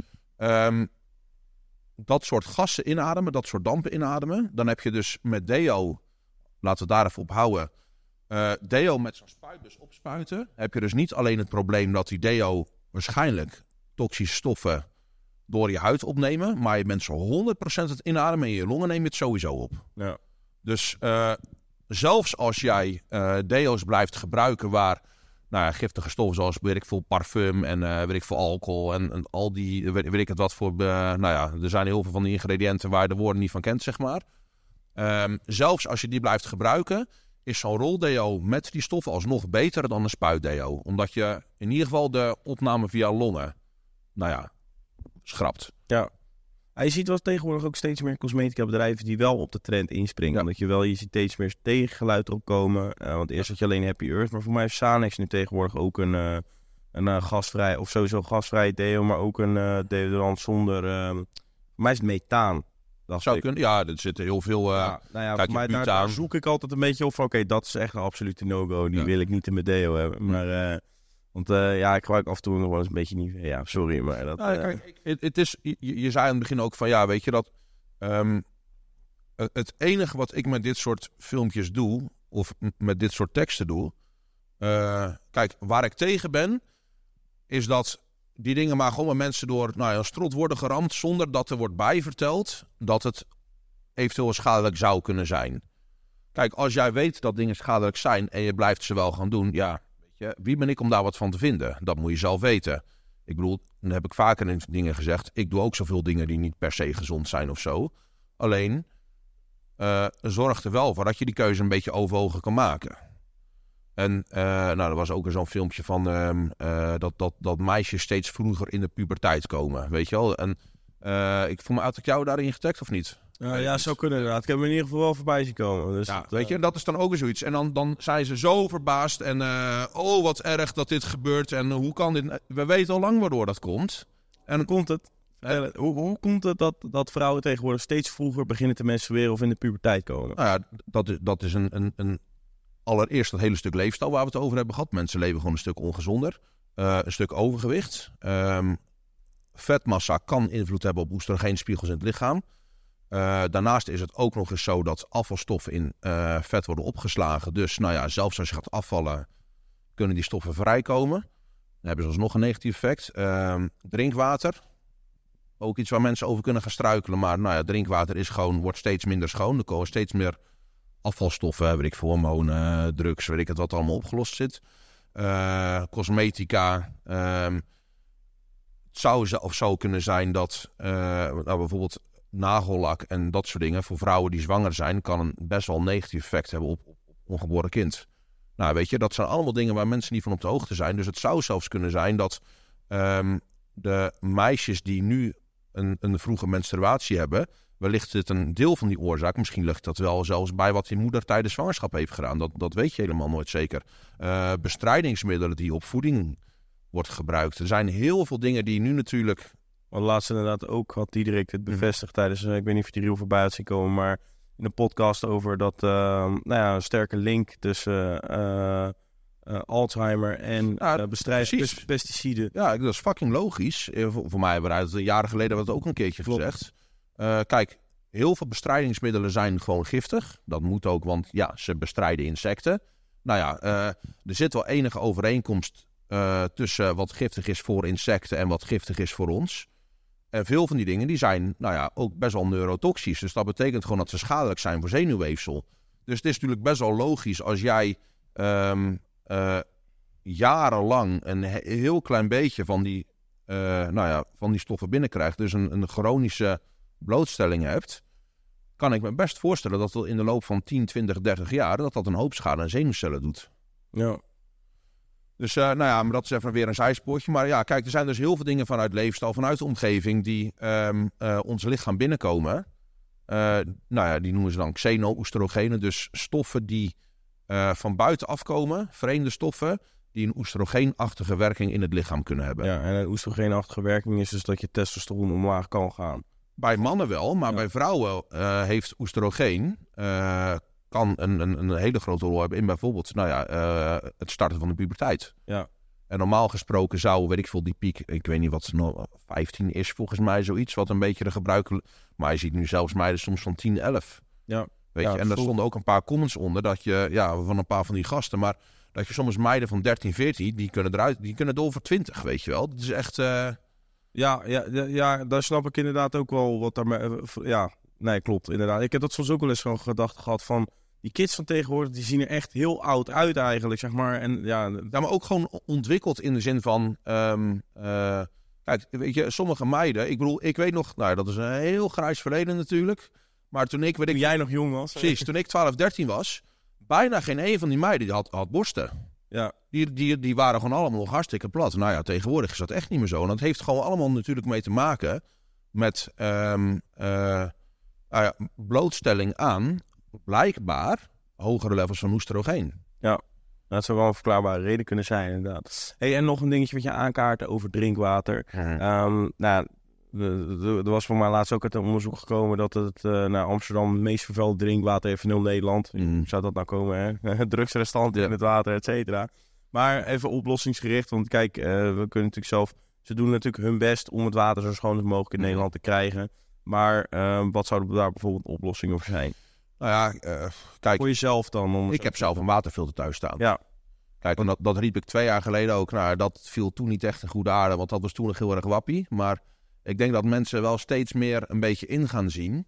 dat soort gassen inademen, dat soort dampen inademen. Dan heb je dus met deo, laten we daar even op houden. Deo met zo'n spuitbus opspuiten. Heb je dus niet alleen het probleem dat die deo waarschijnlijk toxische stoffen door je huid opnemen. Maar je bent zo 100% het inademen en je longen nemen het sowieso op. Ja. Dus... zelfs als jij deo's blijft gebruiken waar giftige stoffen zoals parfum en alcohol en al die, weet ik het wat voor, er zijn heel veel van die ingrediënten waar je de woorden niet van kent, zeg maar. Zelfs als je die blijft gebruiken, is zo'n roldeo met die stoffen alsnog beter dan een spuitdeo. Omdat je in ieder geval de opname via longen, schrapt. Ja. Je ziet wel tegenwoordig ook steeds meer cosmetica bedrijven die wel op de trend inspringen. Ja. Omdat je ziet steeds meer tegengeluid opkomen. Want eerst had je alleen Happy Earth. Maar voor mij heeft Sanex nu tegenwoordig ook een gasvrij, of sowieso gasvrij deo. Maar ook een deodorant zonder, voor mij is het methaan. Zou kunnen, ja, er zitten heel veel... kijk, maar daar zoek ik altijd een beetje op van, oké, dat is echt een absolute no-go. Die wil ik niet in mijn deo hebben. Maar... Want ik gebruik af en toe nog wel eens een beetje niet. Ja, sorry, maar dat... kijk, het is... Je zei aan het begin ook van, weet je dat... het enige wat ik met dit soort filmpjes doe, of met dit soort teksten doe... kijk, waar ik tegen ben, is dat die dingen maar gewoon met mensen door een strot worden geramd, zonder dat er wordt bijverteld dat het eventueel schadelijk zou kunnen zijn. Kijk, als jij weet dat dingen schadelijk zijn en je blijft ze wel gaan doen, wie ben ik om daar wat van te vinden? Dat moet je zelf weten. Ik bedoel, dan heb ik vaker in dingen gezegd. Ik doe ook zoveel dingen die niet per se gezond zijn of zo. Alleen, zorg er wel voor dat je die keuze een beetje overwogen kan maken. En er was ook zo'n filmpje van dat meisjes steeds vroeger in de puberteit komen. Weet je wel? En ik voel me uit dat jou daarin getagd of niet? Ja, zou kunnen inderdaad. Ik heb hem in ieder geval wel voorbij zien komen. Dus ja, weet je, dat is dan ook weer zoiets. En dan zijn ze zo verbaasd. En wat erg dat dit gebeurt. En hoe kan dit... We weten al lang waardoor dat komt. En hoe komt het? Hoe komt het dat vrouwen tegenwoordig steeds vroeger beginnen te menstrueren of in de puberteit komen? Nou ja, dat is een allereerst dat hele stuk leefstijl waar we het over hebben gehad. Mensen leven gewoon een stuk ongezonder. Een stuk overgewicht. Vetmassa kan invloed hebben op oestrogeenspiegels in het lichaam. Daarnaast is het ook nog eens zo dat afvalstoffen in vet worden opgeslagen. Dus nou ja, zelfs als je gaat afvallen, kunnen die stoffen vrijkomen. Dan hebben ze alsnog een negatief effect. Drinkwater. Ook iets waar mensen over kunnen gaan struikelen. Maar nou ja, drinkwater wordt steeds minder schoon. Er komen steeds meer afvalstoffen, weet ik veel, hormonen, drugs, weet ik het wat allemaal opgelost zit. Cosmetica. Het zou kunnen zijn dat bijvoorbeeld nagellak en dat soort dingen voor vrouwen die zwanger zijn, kan een best wel negatief effect hebben op ongeboren kind. Nou, weet je, dat zijn allemaal dingen waar mensen niet van op de hoogte zijn. Dus het zou zelfs kunnen zijn dat de meisjes die nu een vroege menstruatie hebben, wellicht zit een deel van die oorzaak, misschien ligt dat wel zelfs bij wat die moeder tijdens zwangerschap heeft gedaan. Dat weet je helemaal nooit zeker. Bestrijdingsmiddelen die op voeding wordt gebruikt. Er zijn heel veel dingen die nu natuurlijk... Want laatst inderdaad ook had Diederik het bevestigd tijdens, ik weet niet of je die reel voorbij had zien komen, maar in een podcast over dat een sterke link tussen Alzheimer en pesticiden. Ja, dat is fucking logisch. Voor mij hebben we het jaren geleden dat ook een keertje gezegd. Kijk, heel veel bestrijdingsmiddelen zijn gewoon giftig. Dat moet ook, want ja, ze bestrijden insecten. Nou ja, er zit wel enige overeenkomst tussen wat giftig is voor insecten en wat giftig is voor ons. En veel van die dingen die zijn ook best wel neurotoxisch. Dus dat betekent gewoon dat ze schadelijk zijn voor zenuwweefsel. Dus het is natuurlijk best wel logisch als jij jarenlang een heel klein beetje van die stoffen binnenkrijgt. Dus een chronische blootstelling hebt. Kan ik me best voorstellen dat in de loop van 10, 20, 30 jaar dat een hoop schade aan zenuwcellen doet. Ja. Dus maar dat is even weer een zijspoortje. Maar ja, kijk, er zijn dus heel veel dingen vanuit leefstijl, vanuit de omgeving die ons lichaam binnenkomen. Die noemen ze dan xeno-oestrogenen. Dus stoffen die van buiten afkomen, vreemde stoffen, die een oestrogeenachtige werking in het lichaam kunnen hebben. Ja, en een oestrogeenachtige werking is dus dat je testosteron omlaag kan gaan. Bij mannen wel, maar bij vrouwen heeft oestrogeen... kan een hele grote rol hebben in bijvoorbeeld het starten van de puberteit. Ja. En normaal gesproken zou, weet ik veel, die piek, ik weet niet wat het nog 15 is volgens mij, zoiets, wat een beetje de gebruikelijke... Maar je ziet nu zelfs meiden soms van 10, 11. Ja. Weet je, en daar stonden ook een paar comments onder, dat je, van een paar van die gasten, maar dat je soms meiden van 13, 14, die kunnen door voor 20, weet je wel. Dat is echt... Ja, daar snap ik inderdaad ook wel wat daarmee... Nee, klopt, inderdaad. Ik heb dat soms ook wel eens gewoon gedacht gehad van... Die kids van tegenwoordig, die zien er echt heel oud uit eigenlijk, zeg maar. En, maar ook gewoon ontwikkeld in de zin van... kijk, weet je, sommige meiden... Ik weet nog... dat is een heel grijs verleden natuurlijk. Maar toen jij nog jong was. Precies, toen ik 12, 13 was... Bijna geen een van die meiden die had borsten. Ja. Die waren gewoon allemaal nog hartstikke plat. Nou ja, tegenwoordig is dat echt niet meer zo. En dat heeft gewoon allemaal natuurlijk mee te maken... met blootstelling aan... blijkbaar hogere levels van oestrogeen. Ja, dat zou wel een verklaarbare reden kunnen zijn, inderdaad. Hey, en nog een dingetje wat je aankaart over drinkwater. Er was voor mij laatst ook uit een onderzoek gekomen dat het Amsterdam het meest vervuilde drinkwater heeft in heel Nederland. Zou dat nou komen, hè? Drugsrestanten in het water, et cetera. Maar even oplossingsgericht, want kijk, we kunnen natuurlijk zelf... Ze doen natuurlijk hun best om het water zo schoon als mogelijk in Nederland te krijgen. Maar wat zouden daar bijvoorbeeld oplossingen voor zijn? Nou ja, kijk... Voor jezelf dan? Ik heb zelf een waterfilter thuis staan. Ja. Kijk, en dat riep ik 2 jaar geleden ook. Nou, dat viel toen niet echt in goede aarde, want dat was toen nog heel erg wappie. Maar ik denk dat mensen wel steeds meer een beetje in gaan zien.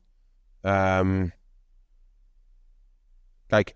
Kijk,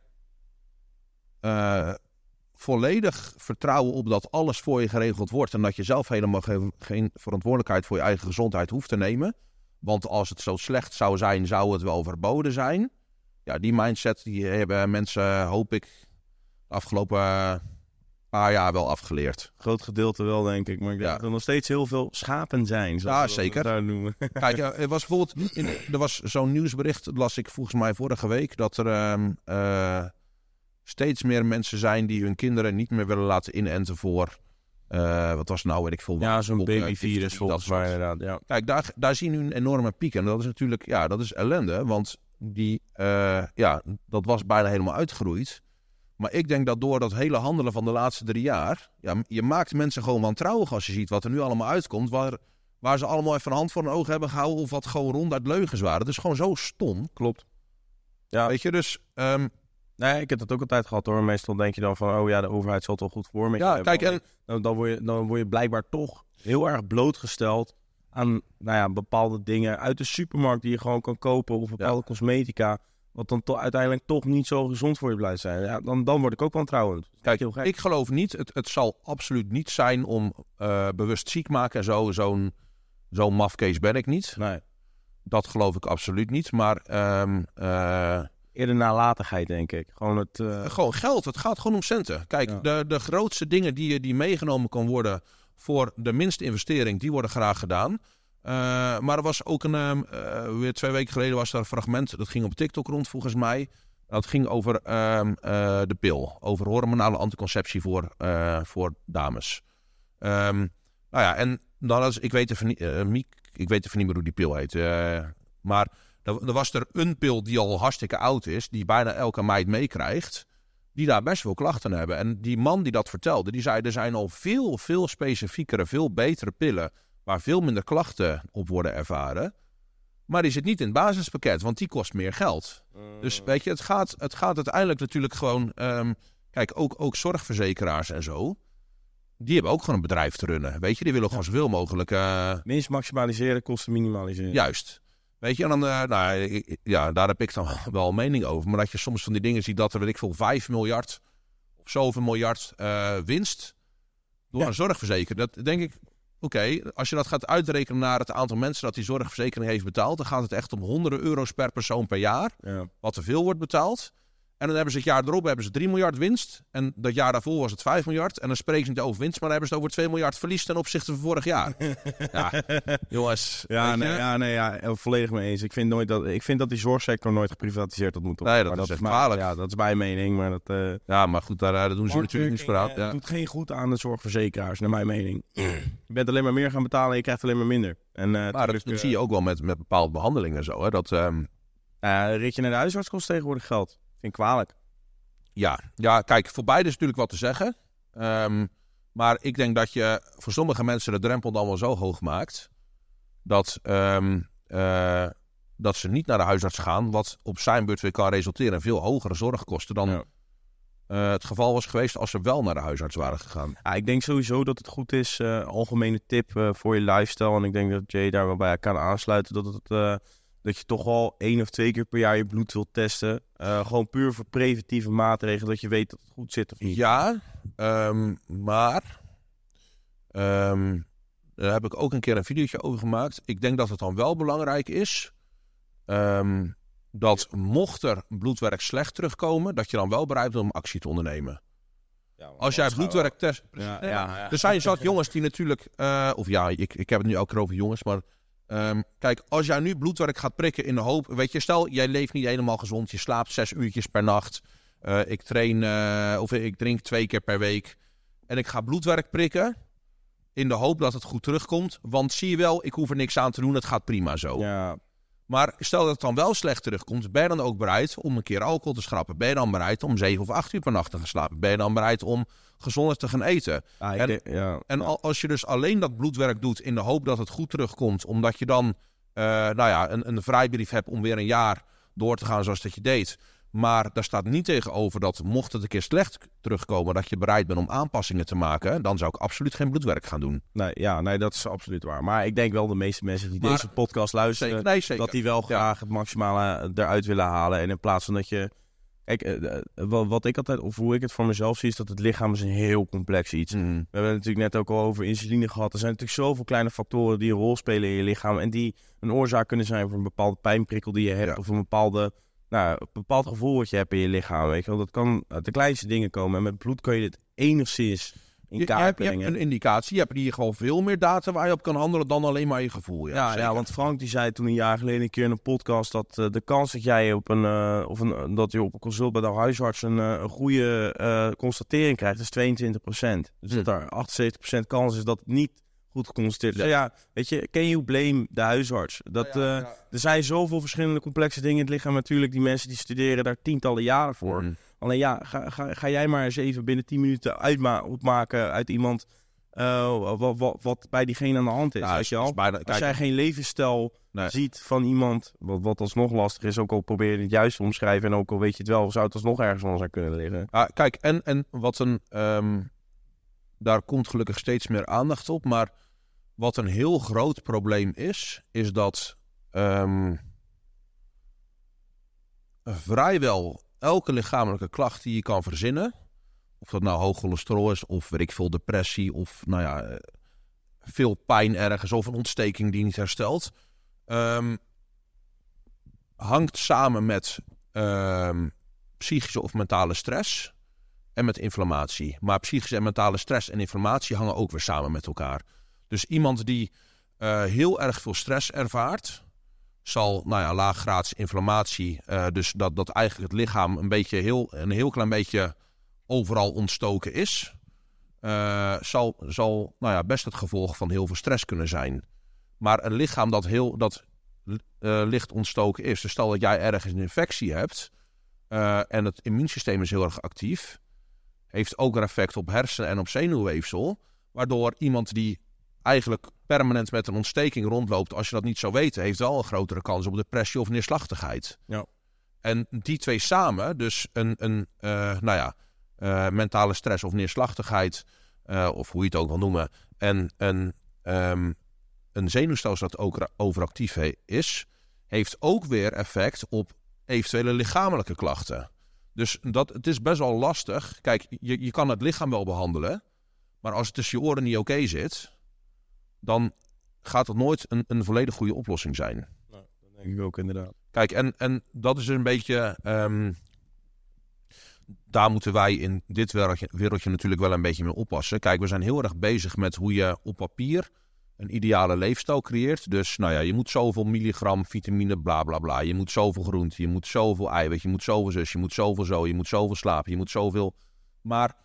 volledig vertrouwen op dat alles voor je geregeld wordt en dat je zelf helemaal geen verantwoordelijkheid voor je eigen gezondheid hoeft te nemen. Want als het zo slecht zou zijn, zou het wel verboden zijn. Ja, die mindset die hebben mensen, hoop ik, de paar jaar wel afgeleerd. Groot gedeelte wel, denk ik. Maar ik denk dat er nog steeds heel veel schapen zijn. Ja, zeker. Noemen. Kijk, er was bijvoorbeeld er was zo'n nieuwsbericht, las ik volgens mij vorige week, dat er steeds meer mensen zijn die hun kinderen niet meer willen laten inenten voor, wat was nou, weet ik veel. Ja, zo'n babyvirus volgens mij inderdaad. Ja. Kijk, daar zien we een enorme piek. En dat is natuurlijk, dat is ellende, want dat was bijna helemaal uitgegroeid. Maar ik denk dat door dat hele handelen van de laatste 3 jaar, je maakt mensen gewoon wantrouwig als je ziet wat er nu allemaal uitkomt, waar ze allemaal even een hand voor hun ogen hebben gehouden of wat gewoon ronduit leugens waren. Dat is gewoon zo stom. Klopt. Ja. Weet je, dus... Nee, ik heb dat ook altijd gehad hoor. Meestal denk je dan van, de overheid zal het wel goed voor me hebben. Kijk, en... Dan word je blijkbaar toch heel erg blootgesteld aan bepaalde dingen uit de supermarkt die je gewoon kan kopen of bepaalde cosmetica, wat dan uiteindelijk toch niet zo gezond voor je blijft zijn. Ja, dan word ik ook wantrouwend. Kijk, ik geloof niet, het zal absoluut niet zijn om bewust ziek maken en zo. Zo'n mafkees ben ik niet. Nee. Dat geloof ik absoluut niet, maar... Eerder nalatigheid, denk ik. Gewoon geld, het gaat gewoon om centen. Kijk, de grootste dingen die meegenomen kan worden voor de minste investering, die worden graag gedaan. Maar er was ook weer 2 weken geleden was er een fragment, dat ging op TikTok rond volgens mij. Dat ging over de pil, over hormonale anticonceptie voor dames. En dan ik weet even niet meer hoe die pil heet. Maar er was er een pil die al hartstikke oud is, die bijna elke meid meekrijgt, die daar best veel klachten hebben. En die man die dat vertelde, die zei, er zijn al veel specifiekere, veel betere pillen, waar veel minder klachten op worden ervaren. Maar die zit niet in het basispakket, want die kost meer geld. Dus weet je, het gaat uiteindelijk natuurlijk gewoon... kijk, ook zorgverzekeraars en zo, die hebben ook gewoon een bedrijf te runnen. Weet je, die willen gewoon zoveel mogelijk... Winst maximaliseren, kosten minimaliseren. Juist. Weet je, en dan, daar heb ik dan wel een mening over. Maar dat je soms van die dingen ziet dat er, weet ik veel, 5 miljard of zoveel miljard winst door een zorgverzekering. Dat denk ik, oké, als je dat gaat uitrekenen naar het aantal mensen dat die zorgverzekering heeft betaald, dan gaat het echt om honderden euro's per persoon per jaar, wat te veel wordt betaald. En dan hebben ze het jaar erop 3 miljard winst. En dat jaar daarvoor was het 5 miljard. En dan spreken ze niet over winst, maar dan hebben ze het over 2 miljard verlies ten opzichte van vorig jaar. Jongens. Volledig mee eens. Ik vind dat die zorgsector nooit geprivatiseerd moet worden. Nee, dat is gevaarlijk. Ja, dat is mijn mening. Maar ja, maar goed, daar doen ze natuurlijk niets voor aan. Het doet geen goed aan de zorgverzekeraars, naar mijn mening. Je bent alleen maar meer gaan betalen en je krijgt alleen maar minder. Maar dat zie je ook wel met bepaalde behandelingen en zo. Hè? Dat, ritje naar de huisarts kost tegenwoordig geld. Vind ik kwalijk. Ja, kijk, voor beide is natuurlijk wat te zeggen. Maar ik denk dat je voor sommige mensen de drempel dan wel zo hoog maakt dat ze niet naar de huisarts gaan, wat op zijn beurt weer kan resulteren in veel hogere zorgkosten dan het geval was geweest als ze wel naar de huisarts waren gegaan. Ja, ik denk sowieso dat het goed is, algemene tip voor je lifestyle. En ik denk dat Jay daar wel bij kan aansluiten, dat je toch wel 1 of 2 keer per jaar je bloed wilt testen. Gewoon puur voor preventieve maatregelen, dat je weet dat het goed zit of niet. Ja, maar daar heb ik ook een keer een videootje over gemaakt. Ik denk dat het dan wel belangrijk is dat mocht er bloedwerk slecht terugkomen, dat je dan wel bereid bent om actie te ondernemen. Ja, als jij bloedwerk test... Er zijn zat jongens die natuurlijk... ik heb het nu elke keer over jongens, maar... kijk, als jij nu bloedwerk gaat prikken in de hoop... Weet je, stel, jij leeft niet helemaal gezond. Je slaapt 6 uurtjes per nacht. Ik train of ik drink 2 keer per week. En ik ga bloedwerk prikken in de hoop dat het goed terugkomt. Want zie je wel, ik hoef er niks aan te doen. Het gaat prima zo. Ja. Maar stel dat het dan wel slecht terugkomt, ben je dan ook bereid om een keer alcohol te schrappen? Ben je dan bereid om 7 of 8 uur per nacht te gaan slapen? Ben je dan bereid om gezonder te gaan eten? En als je dus alleen dat bloedwerk doet in de hoop dat het goed terugkomt, omdat je dan een vrijbrief hebt om weer een jaar door te gaan zoals dat je deed. Maar daar staat niet tegenover dat mocht het een keer slecht terugkomen, dat je bereid bent om aanpassingen te maken, dan zou ik absoluut geen bloedwerk gaan doen. Nee, dat is absoluut waar. Maar ik denk wel de meeste mensen die deze podcast luisteren, zeker. Dat die wel graag het maximale eruit willen halen. En in plaats van dat je... Kijk, wat ik altijd, of hoe ik het voor mezelf zie, is dat het lichaam is een heel complex iets. We hebben het natuurlijk net ook al over insuline gehad. Er zijn natuurlijk zoveel kleine factoren die een rol spelen in je lichaam en die een oorzaak kunnen zijn voor een bepaalde pijnprikkel die je hebt of een bepaald gevoel wat je hebt in je lichaam. Weet je wel. Dat kan uit de kleinste dingen komen. En met bloed kan je dit enigszins in Je kaart hebt brengen. een indicatie. Je hebt hier gewoon veel meer data waar je op kan handelen dan alleen maar je gevoel. Ja, want Frank die zei toen een jaar geleden een keer in een podcast dat de kans dat jij dat je op een consult bij de huisarts een goede constatering krijgt is 22%. Dus dat er 78% kans is dat het niet goed geconstateerd is. Ja. Ja, weet je, can you blame de huisarts? Er zijn zoveel verschillende complexe dingen in het lichaam natuurlijk. Die mensen die studeren daar tientallen jaren voor. Alleen ja, ga jij maar eens even binnen 10 minuten opmaken uit iemand wat bij diegene aan de hand is. Ja, weet je wel? kijk, Als jij geen levensstijl ziet van iemand, wat alsnog lastig is, ook al probeer je het juist te omschrijven en ook al weet je het wel, zou het alsnog ergens anders aan kunnen liggen. Kijk, en wat daar komt gelukkig steeds meer aandacht op, maar wat een heel groot probleem is dat vrijwel elke lichamelijke klacht die je kan verzinnen, of dat nou hoog cholesterol is, of weet ik veel, depressie, of veel pijn ergens, of een ontsteking die niet herstelt, hangt samen met psychische of mentale stress en met inflammatie. Maar psychische en mentale stress en inflammatie hangen ook weer samen met elkaar. Dus iemand die heel erg veel stress ervaart, zal laaggraads inflammatie, dus dat eigenlijk het lichaam een heel klein beetje overal ontstoken is, zal best het gevolg van heel veel stress kunnen zijn. Maar een lichaam dat licht ontstoken is, dus stel dat jij ergens een infectie hebt en het immuunsysteem is heel erg actief, heeft ook een effect op hersenen en op zenuwweefsel, waardoor iemand die eigenlijk permanent met een ontsteking rondloopt, als je dat niet zou weten, heeft wel een grotere kans op depressie of neerslachtigheid. Ja. En die twee samen, dus mentale stress of neerslachtigheid, of hoe je het ook wil noemen, en een zenuwstelsel dat ook overactief is, heeft ook weer effect op eventuele lichamelijke klachten. Dus het is best wel lastig. Kijk, je kan het lichaam wel behandelen, maar als het tussen je oren niet oké zit, dan gaat het nooit een volledig goede oplossing zijn. Nou, dat denk ik ook inderdaad. Kijk, en dat is een beetje daar moeten wij in dit wereldje natuurlijk wel een beetje mee oppassen. Kijk, we zijn heel erg bezig met hoe je op papier een ideale leefstijl creëert. Dus je moet zoveel milligram vitamine, bla bla bla. Je moet zoveel groente, je moet zoveel eiwit, je moet zoveel zus, je moet zoveel zo, je moet zoveel slapen, je moet zoveel. Maar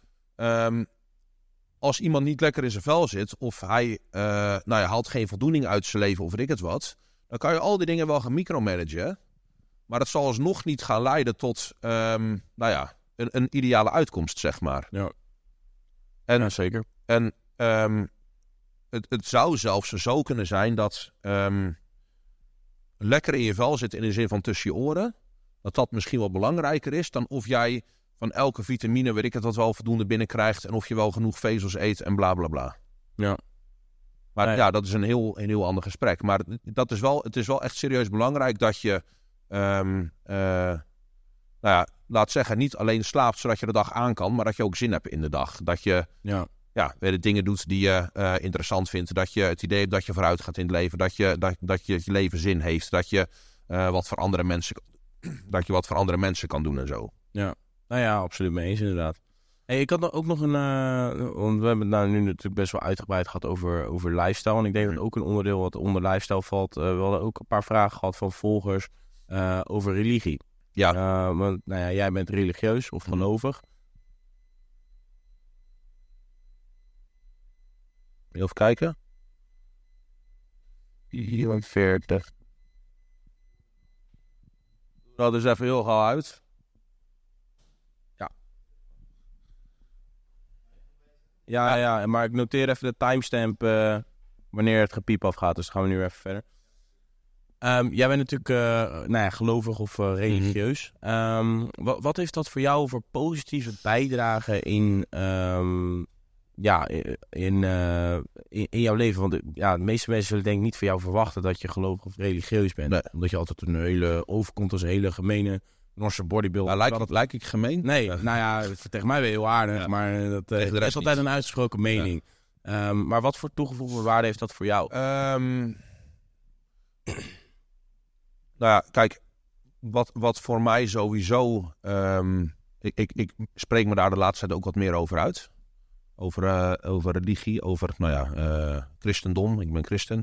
als iemand niet lekker in zijn vel zit, of hij haalt geen voldoening uit zijn leven, of weet ik het wat, dan kan je al die dingen wel gaan micromanagen. Maar dat zal alsnog niet gaan leiden tot een ideale uitkomst, zeg maar. Ja, en zeker. En het zou zelfs zo kunnen zijn dat lekker in je vel zitten in de zin van tussen je oren, dat misschien wel belangrijker is dan of jij van elke vitamine, weet ik het wat, wel voldoende binnenkrijgt en of je wel genoeg vezels eet en bla bla bla. Ja. Maar dat is een heel ander gesprek. Maar het is wel echt serieus belangrijk dat je laat zeggen, niet alleen slaapt zodat je de dag aan kan, maar dat je ook zin hebt in de dag. Dat je weer de dingen doet die je interessant vindt. Dat je het idee hebt dat je vooruit gaat in het leven. Dat je leven zin heeft. Dat je wat voor andere mensen kan doen en zo. Ja, absoluut mee eens inderdaad. Hey, ik had ook nog want we hebben het nu natuurlijk best wel uitgebreid gehad over lifestyle. En ik denk dat ook een onderdeel wat onder lifestyle valt. We hadden ook een paar vragen gehad van volgers over religie. Ja. Want jij bent religieus of gelovig. Even kijken. 40. Dat is even heel gauw uit. Ja, maar ik noteer even de timestamp wanneer het gepiep afgaat. Dus gaan we nu even verder. Jij bent natuurlijk gelovig of religieus. Wat heeft dat voor jou voor positieve bijdrage in jouw leven? Want de meeste mensen zullen denk ik niet van jou verwachten dat je gelovig of religieus bent. Nee. Omdat je altijd een hele overkomt als een hele gemene Norse bodybuilder. Lijk ik gemeen? Nee, tegen mij ben je heel aardig, maar dat is altijd een uitgesproken mening. Ja. Maar wat voor toegevoegde waarde heeft dat voor jou? Kijk, wat voor mij sowieso... Ik spreek me daar de laatste tijd ook wat meer over uit. over religie, over christendom. Ik ben christen.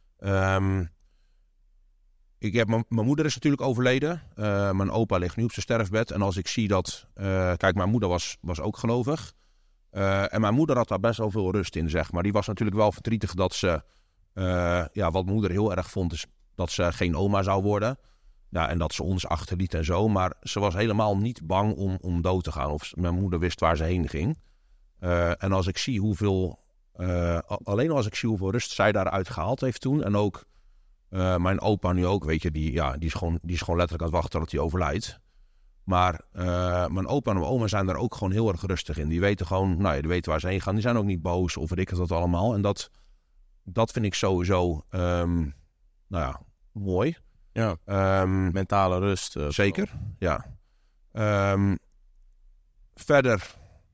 Mijn moeder is natuurlijk overleden. Mijn opa ligt nu op zijn sterfbed. En als ik zie dat... kijk, mijn moeder was ook gelovig. En mijn moeder had daar best wel veel rust in, zeg maar. Die was natuurlijk wel verdrietig dat ze... wat moeder heel erg vond, is dat ze geen oma zou worden. Ja, en dat ze ons achterliet en zo. Maar ze was helemaal niet bang om dood te gaan. Of mijn moeder wist waar ze heen ging. En als ik zie alleen als ik zie hoeveel rust zij daaruit gehaald heeft toen. En ook mijn opa nu ook, weet je, die is gewoon letterlijk aan het wachten tot hij overlijdt. Maar mijn opa en mijn oma zijn daar ook gewoon heel erg rustig in. Die weten gewoon, die weten waar ze heen gaan. Die zijn ook niet boos of weet ik het allemaal. En dat vind ik sowieso, mooi. Ja, mentale rust. Zeker, ja. Verder,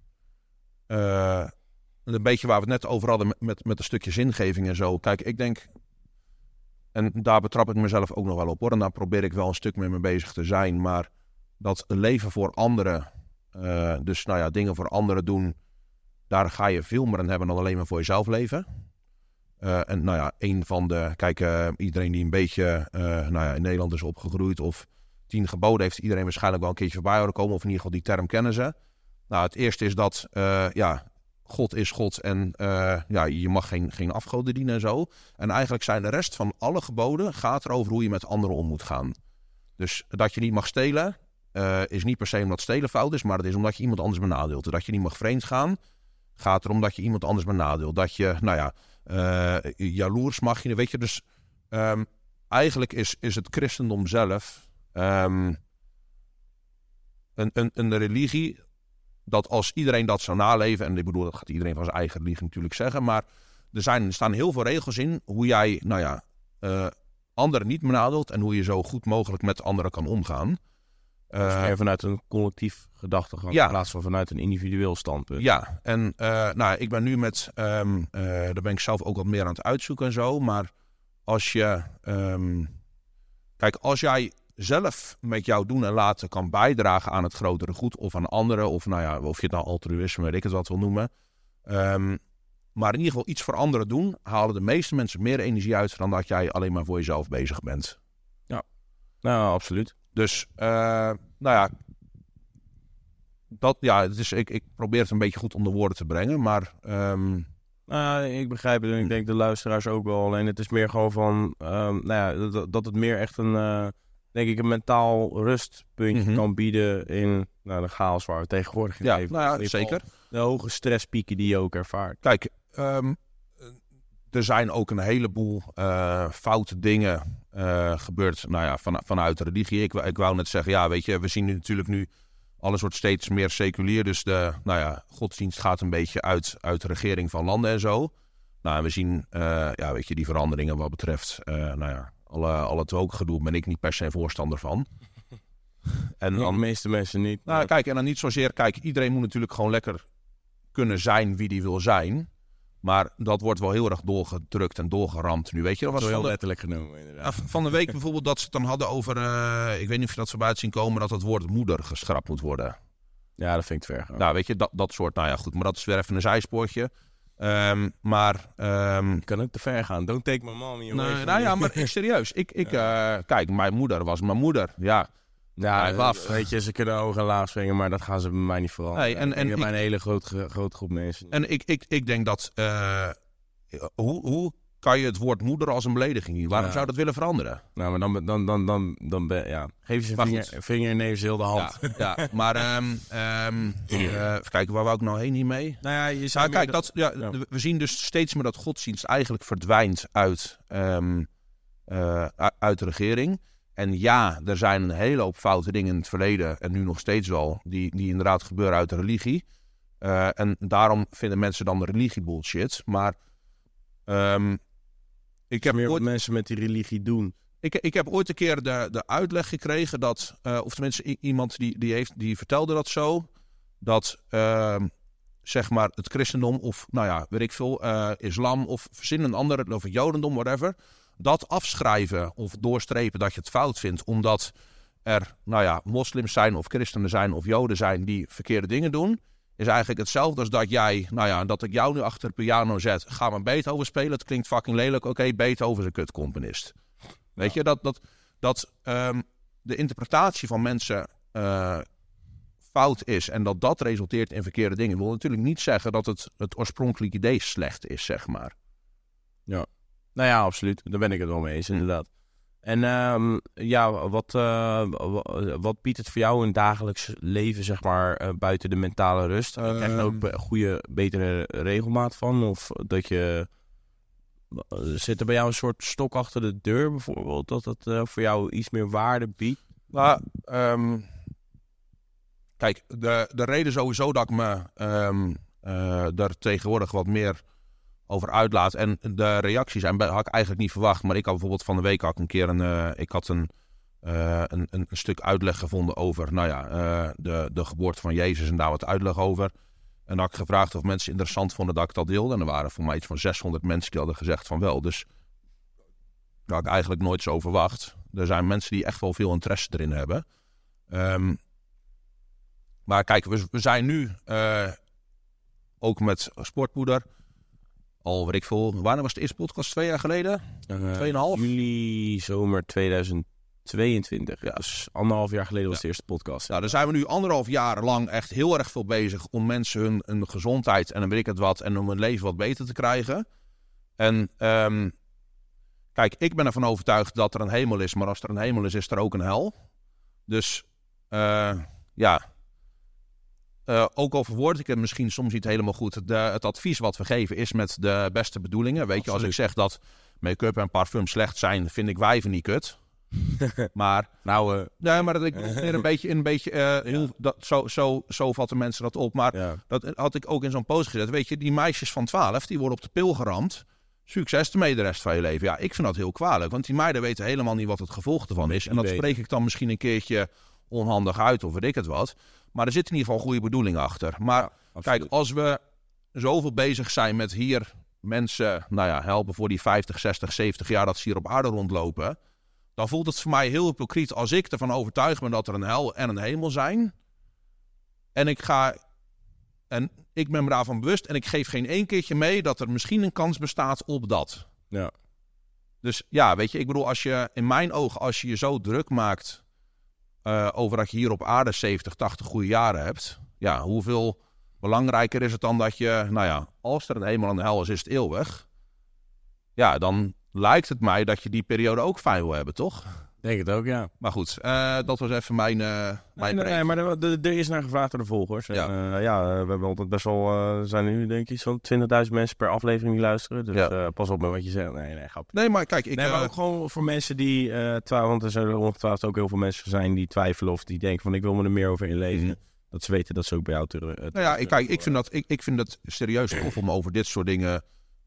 een beetje waar we het net over hadden met een stukje zingeving en zo. Kijk, ik denk, en daar betrap ik mezelf ook nog wel op hoor. En daar probeer ik wel een stuk mee bezig te zijn. Maar dat leven voor anderen, dingen voor anderen doen, daar ga je veel meer aan hebben dan alleen maar voor jezelf leven. Een van de... Kijk, iedereen die een beetje in Nederland is opgegroeid of 10 geboden heeft, iedereen waarschijnlijk wel een keertje voorbij horen komen. Of in ieder geval die term kennen ze. Nou, het eerste is dat, God is God en je mag geen afgoden dienen en zo. En eigenlijk zijn de rest van alle geboden gaat erover hoe je met anderen om moet gaan. Dus dat je niet mag stelen is niet per se omdat stelen fout is, maar het is omdat je iemand anders benadeelt. Dat je niet mag vreemd gaan, gaat erom dat je iemand anders benadeelt. Dat je, jaloers mag je, weet je. Dus eigenlijk is het christendom zelf een religie dat als iedereen dat zou naleven, en ik bedoel, dat gaat iedereen van zijn eigen religie natuurlijk zeggen, maar er staan heel veel regels in hoe jij, anderen niet benadeelt en hoe je zo goed mogelijk met anderen kan omgaan. Vanuit een collectief gedachtegang in plaats van vanuit een individueel standpunt. Ja, en ik ben nu daar ben ik zelf ook wat meer aan het uitzoeken en zo. Maar als je... als jij zelf met jouw doen en laten kan bijdragen aan het grotere goed of aan anderen, of of je het nou altruïsme, weet ik het wat wil noemen. Maar in ieder geval iets voor anderen doen, halen de meeste mensen meer energie uit dan dat jij alleen maar voor jezelf bezig bent. Ja, nou, absoluut. Dus, ik probeer het een beetje goed onder woorden te brengen, maar... ik begrijp het en ik denk de luisteraars ook wel. Alleen het is meer gewoon van, dat het meer echt een mentaal rustpuntje kan bieden in de chaos waar we tegenwoordig in leven. Zeker. De hoge stresspieken die je ook ervaart. Kijk, er zijn ook een heleboel foute dingen gebeurd vanuit de religie. Ik wou net zeggen, weet je, we zien natuurlijk nu alles wordt steeds meer seculier. Dus de godsdienst gaat een beetje uit de regering van landen en zo. Nou, we zien weet je, die veranderingen wat betreft alle woke-gedoe ben ik niet per se voorstander van. En de meeste mensen niet. Kijk, en dan niet zozeer, iedereen moet natuurlijk gewoon lekker kunnen zijn wie die wil zijn. Maar dat wordt wel heel erg doorgedrukt en doorgeramd nu, weet je. Dat was heel letterlijk genomen, inderdaad. Van de week bijvoorbeeld dat ze het dan hadden over, ik weet niet of je dat voorbij hebt zien komen, dat het woord moeder geschrapt moet worden. Ja, dat vind ik te ver gaan. Nou, weet je, dat soort, goed. Maar dat is weer even een zijspoortje. Je kan ook te ver gaan. Don't take my mommy away. Maar serieus. Kijk, mijn moeder was mijn moeder, ja. Ja, weet je, ze kunnen hoog en laag swingen, maar dat gaan ze bij mij niet veranderen. En ik heb een hele grote groep mensen. En ik denk dat... hoe kan je het woord moeder als een belediging zien? Waarom zou dat willen veranderen? Nou, maar dan geef je een vinger en neem ze heel de hand. Ja, maar even kijken, waar wou ik nou heen hiermee? Je zou we zien dus steeds meer dat godsdienst eigenlijk verdwijnt uit de regering. En ja, er zijn een hele hoop foute dingen in het verleden en nu nog steeds wel, die inderdaad gebeuren uit de religie. En daarom vinden mensen dan de religie bullshit. Maar ik heb meer wat mensen met die religie doen. Ik heb ooit een keer de uitleg gekregen dat, of tenminste iemand die vertelde dat zo, dat zeg maar het christendom of weet ik veel, islam of verzin een ander, of het jodendom, whatever, dat afschrijven of doorstrepen dat je het fout vindt, omdat er moslims zijn of christenen zijn of joden zijn die verkeerde dingen doen, is eigenlijk hetzelfde als dat jij, dat ik jou nu achter de piano zet. Ga maar Beethoven spelen. Het klinkt fucking lelijk. Oké, Beethoven is een kutcomponist. Weet je, dat de interpretatie van mensen fout is en dat resulteert in verkeerde dingen, wil natuurlijk niet zeggen dat het oorspronkelijke idee slecht is, zeg maar. Ja, nou ja, absoluut. Daar ben ik het wel mee eens, inderdaad. En wat biedt het voor jou in het dagelijks leven, zeg maar, buiten de mentale rust? Krijg je er ook goede, betere regelmaat van? Of dat je... Zit er bij jou een soort stok achter de deur bijvoorbeeld? Dat het voor jou iets meer waarde biedt? Nou, kijk, de reden sowieso dat ik me daar tegenwoordig wat meer over uitlaat. En de reacties had ik eigenlijk niet verwacht. Maar ik had bijvoorbeeld van de week een keer een stuk uitleg gevonden over de geboorte van Jezus en daar wat uitleg over. En had ik gevraagd of mensen interessant vonden dat ik dat deelde. En er waren voor mij iets van 600 mensen die hadden gezegd van wel. Dus dat had ik eigenlijk nooit zo verwacht. Er zijn mensen die echt wel veel interesse erin hebben. Maar kijk, we zijn nu ook met Sportpoeder al, weet ik veel, wanneer was de eerste podcast? 2 jaar geleden? 2,5? Juli, zomer 2022. Ja. Dus 1,5 jaar geleden was de eerste podcast. Nou, daar zijn we nu 1,5 jaar lang echt heel erg veel bezig om mensen hun gezondheid en dan weet ik het wat en om hun leven wat beter te krijgen. En kijk, ik ben ervan overtuigd dat er een hemel is, maar als er een hemel is, is er ook een hel. Dus ook al verwoord ik het misschien soms niet helemaal goed. Het advies wat we geven is met de beste bedoelingen. Weet je, als ik zeg dat make-up en parfum slecht zijn, vind ik wijven niet kut. Maar nee, maar dat ik weer een beetje zo vatten mensen dat op. Maar dat had ik ook in zo'n post gezet. Weet je, die meisjes van 12, die worden op de pil geramd. Succes ermee de rest van je leven. Ja, ik vind dat heel kwalijk. Want die meiden weten helemaal niet wat het gevolg ervan is. En dat spreek ik dan misschien een keerje onhandig uit of weet ik het wat. Maar er zit in ieder geval goede bedoeling achter. Maar kijk, als we zoveel bezig zijn met hier mensen helpen voor die 50, 60, 70 jaar dat ze hier op aarde rondlopen, dan voelt het voor mij heel hypocriet als ik ervan overtuigd ben dat er een hel en een hemel zijn. En ik ben me daarvan bewust en ik geef geen één keertje mee dat er misschien een kans bestaat op dat. Ja. Dus ja, weet je, ik bedoel, in mijn ogen, als je je zo druk maakt over dat je hier op aarde 70, 80 goede jaren hebt. Ja, hoeveel belangrijker is het dan dat je, als er een hemel en een hel is, is het eeuwig. Ja, dan lijkt het mij dat je die periode ook fijn wil hebben, toch? Denk het ook, ja. Maar goed, dat was even mijn Nee, maar er is naar gevraagd door de volgers. Ja. En, we hebben altijd best wel, zijn nu denk ik zo'n 20.000 mensen per aflevering die luisteren. Dus pas op met wat je zegt. Nee, grap. Nee, maar kijk, maar ook gewoon voor mensen die want er zullen ongetwijfeld ook heel veel mensen zijn die twijfelen of die denken van ik wil me er meer over inlezen. Dat ze weten dat ze ook bij jou terug. Ik vind dat serieus tof om over dit soort dingen.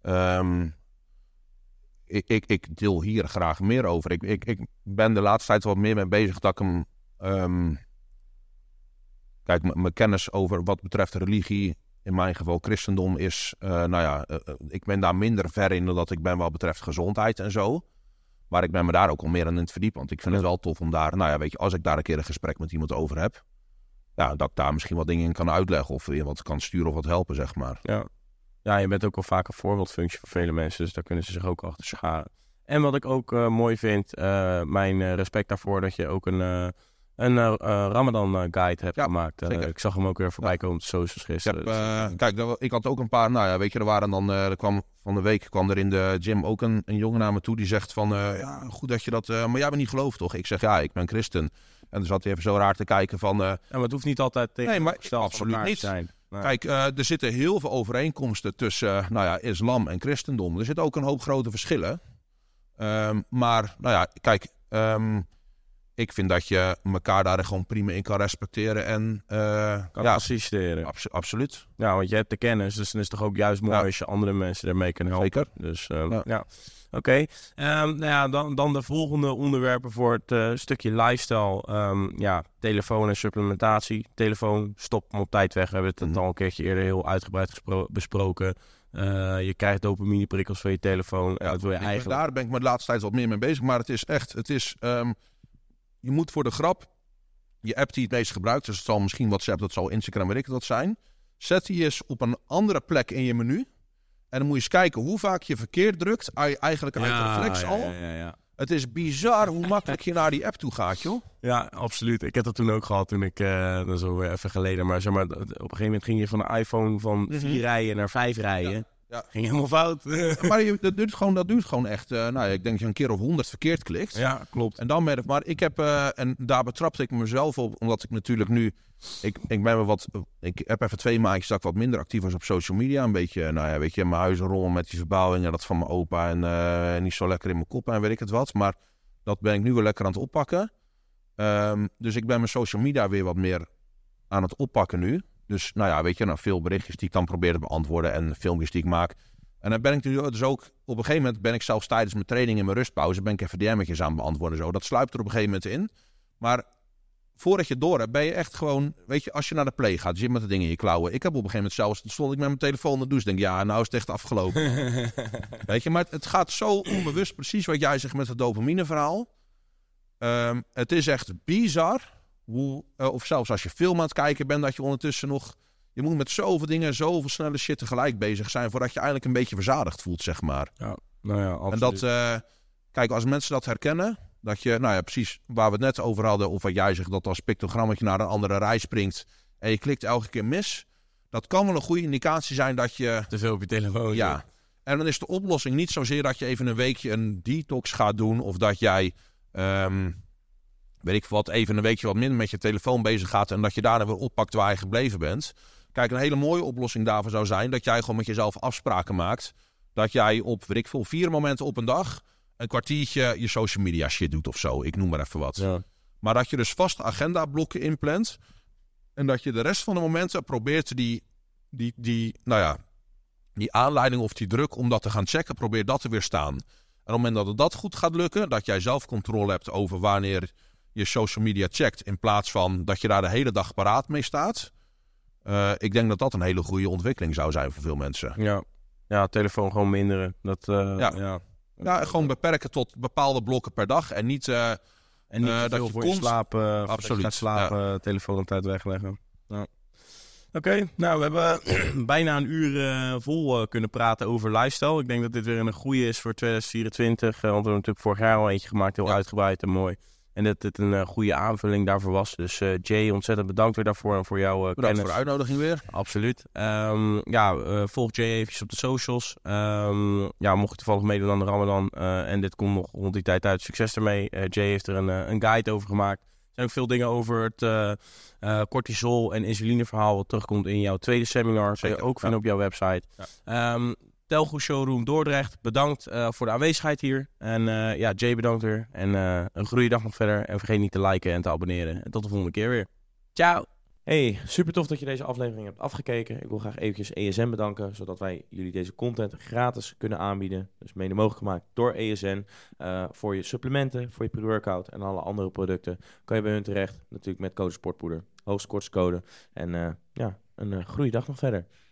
Ik deel hier graag meer over. Ik ben de laatste tijd wat meer mee bezig dat ik hem... Kijk, mijn kennis over wat betreft religie, in mijn geval christendom, is... ik ben daar minder ver in dan dat ik ben wat betreft gezondheid en zo. Maar ik ben me daar ook al meer aan het verdiepen. Want ik vind het wel tof om daar... weet je, als ik daar een keer een gesprek met iemand over heb, dat ik daar misschien wat dingen in kan uitleggen of in wat kan sturen of wat helpen, zeg maar. Ja, je bent ook wel vaak een voorbeeldfunctie voor vele mensen, dus daar kunnen ze zich ook achter scharen. En wat ik ook mooi vind, mijn respect daarvoor dat je ook een Ramadan guide hebt gemaakt. Ik zag hem ook weer voorbij komen op de socials gisteren. Kijk, ik had ook een paar, weet je, er waren dan, van de week kwam er in de gym ook een jongen naar me toe die zegt van, goed dat je dat, maar jij bent niet geloof toch? Ik zeg, ja, ik ben christen. En dan zat hij even zo raar te kijken van... maar het hoeft niet altijd tegen absoluut niet. Zijn. Nee. Kijk, er zitten heel veel overeenkomsten tussen islam en christendom. Er zitten ook een hoop grote verschillen. Maar kijk, ik vind dat je elkaar daar gewoon prima in kan respecteren en kan assisteren. Absoluut. Ja, want je hebt de kennis, dus dan is het toch ook juist mooi als je andere mensen daarmee kan helpen. Zeker. Dus Oké. Dan de volgende onderwerpen voor het stukje lifestyle. Telefoon en supplementatie. Telefoon, stop hem op tijd weg. We hebben het al een keertje eerder heel uitgebreid besproken. Je krijgt dopamineprikkels van je telefoon. Dat wil je eigenlijk... Daar ben ik me de laatste tijd wat meer mee bezig. Maar het is echt... je moet voor de grap... Je app die het meest gebruikt, dus het zal misschien WhatsApp, dat zal Instagram, weet ik wat zijn. Zet die eens op een andere plek in je menu. En dan moet je eens kijken hoe vaak je verkeerd drukt. Eigenlijk uit reflex al. Ja. Het is bizar hoe makkelijk je naar die app toe gaat, joh. Ja, absoluut. Ik heb dat toen ook gehad toen ik, dat is alweer even geleden, maar zeg maar, op een gegeven moment ging je van een iPhone van 4 rijen naar 5 rijen. Ja. Ging helemaal fout. Maar dat duurt gewoon echt, ik denk dat je een keer of 100 verkeerd klikt. Ja, klopt. En dan maar ik heb, en daar betrapte ik mezelf op, omdat ik natuurlijk nu, ik heb even 2 maandjes dat ik wat minder actief was op social media. Een beetje, mijn huizen rollen met die verbouwingen, dat van mijn opa en niet zo lekker in mijn kop en weet ik het wat. Maar dat ben ik nu wel lekker aan het oppakken. Dus ik ben mijn social media weer wat meer aan het oppakken nu. Dus veel berichtjes die ik dan probeer te beantwoorden en filmpjes die ik maak. En dan ben ik nu dus ook, op een gegeven moment ben ik zelfs tijdens mijn training in mijn rustpauze, ben ik even DM'tjes aan het beantwoorden zo. Dat sluipt er op een gegeven moment in. Maar voordat je het door hebt, ben je echt gewoon, als je naar de play gaat, je zit met de dingen in je klauwen. Ik heb op een gegeven moment zelfs, stond ik met mijn telefoon in de douche, denk nou is het echt afgelopen. Maar het gaat zo onbewust, precies wat jij zegt met het dopamine verhaal. Het is echt bizar. Of zelfs als je film aan het kijken bent, dat je ondertussen nog... Je moet met zoveel dingen, zoveel snelle shit tegelijk bezig zijn, voordat je eigenlijk een beetje verzadigd voelt, zeg maar. Ja, absoluut. En dat, kijk, als mensen dat herkennen, dat je, precies waar we het net over hadden, of wat jij zegt, dat als pictogrammetje naar een andere rij springt en je klikt elke keer mis, dat kan wel een goede indicatie zijn dat je... Te veel op je telefoon. Ja. En dan is de oplossing niet zozeer dat je even een weekje een detox gaat doen, of dat jij... even een weekje wat minder met je telefoon bezig gaat en dat je daarna weer oppakt waar je gebleven bent. Kijk, een hele mooie oplossing daarvoor zou zijn dat jij gewoon met jezelf afspraken maakt. Dat jij op, 4 momenten op een dag een kwartiertje je social media shit doet of zo. Ik noem maar even wat. Ja. Maar dat je dus vaste agendablokken inplant en dat je de rest van de momenten probeert die aanleiding of die druk om dat te gaan checken, probeer dat te weerstaan. En op het moment dat dat goed gaat lukken, dat jij zelf controle hebt over wanneer je social media checkt, in plaats van dat je daar de hele dag paraat mee staat. Ik denk dat dat een hele goede ontwikkeling zou zijn voor veel mensen. Ja, telefoon gewoon minderen. Ja, gewoon beperken tot bepaalde blokken per dag en niet... En niet dat je voor je slapen, absoluut gaat slapen, telefoon op tijd wegleggen. Ja. Oké, nou we hebben bijna een uur vol kunnen praten over lifestyle. Ik denk dat dit weer een goede is voor 2024. Want we hebben natuurlijk vorig jaar al eentje gemaakt, heel uitgebreid en mooi. En dat dit een goede aanvulling daarvoor was. Dus Jay, ontzettend bedankt weer daarvoor en voor jouw kennis. Bedankt voor de uitnodiging weer. Absoluut. Volg Jay eventjes op de socials. Mocht je toevallig meedoen aan de Ramadan en dit komt nog rond die tijd uit, succes ermee. Jay heeft er een guide over gemaakt. Er zijn ook veel dingen over het cortisol en insuline verhaal wat terugkomt in jouw tweede seminar. Zeker, kun je ook vinden op jouw website. Ja. Telgoed Showroom Dordrecht, bedankt voor de aanwezigheid hier. En Jay bedankt weer. En een goede dag nog verder. En vergeet niet te liken en te abonneren. En tot de volgende keer weer. Ciao! Hey, super tof dat je deze aflevering hebt afgekeken. Ik wil graag eventjes ESN bedanken, zodat wij jullie deze content gratis kunnen aanbieden. Dus mede mogelijk gemaakt door ESN. Voor je supplementen, voor je pre-workout en alle andere producten kan je bij hun terecht. Natuurlijk met code SPORTPOEDER, hoogste kortingscode. En een goede dag nog verder.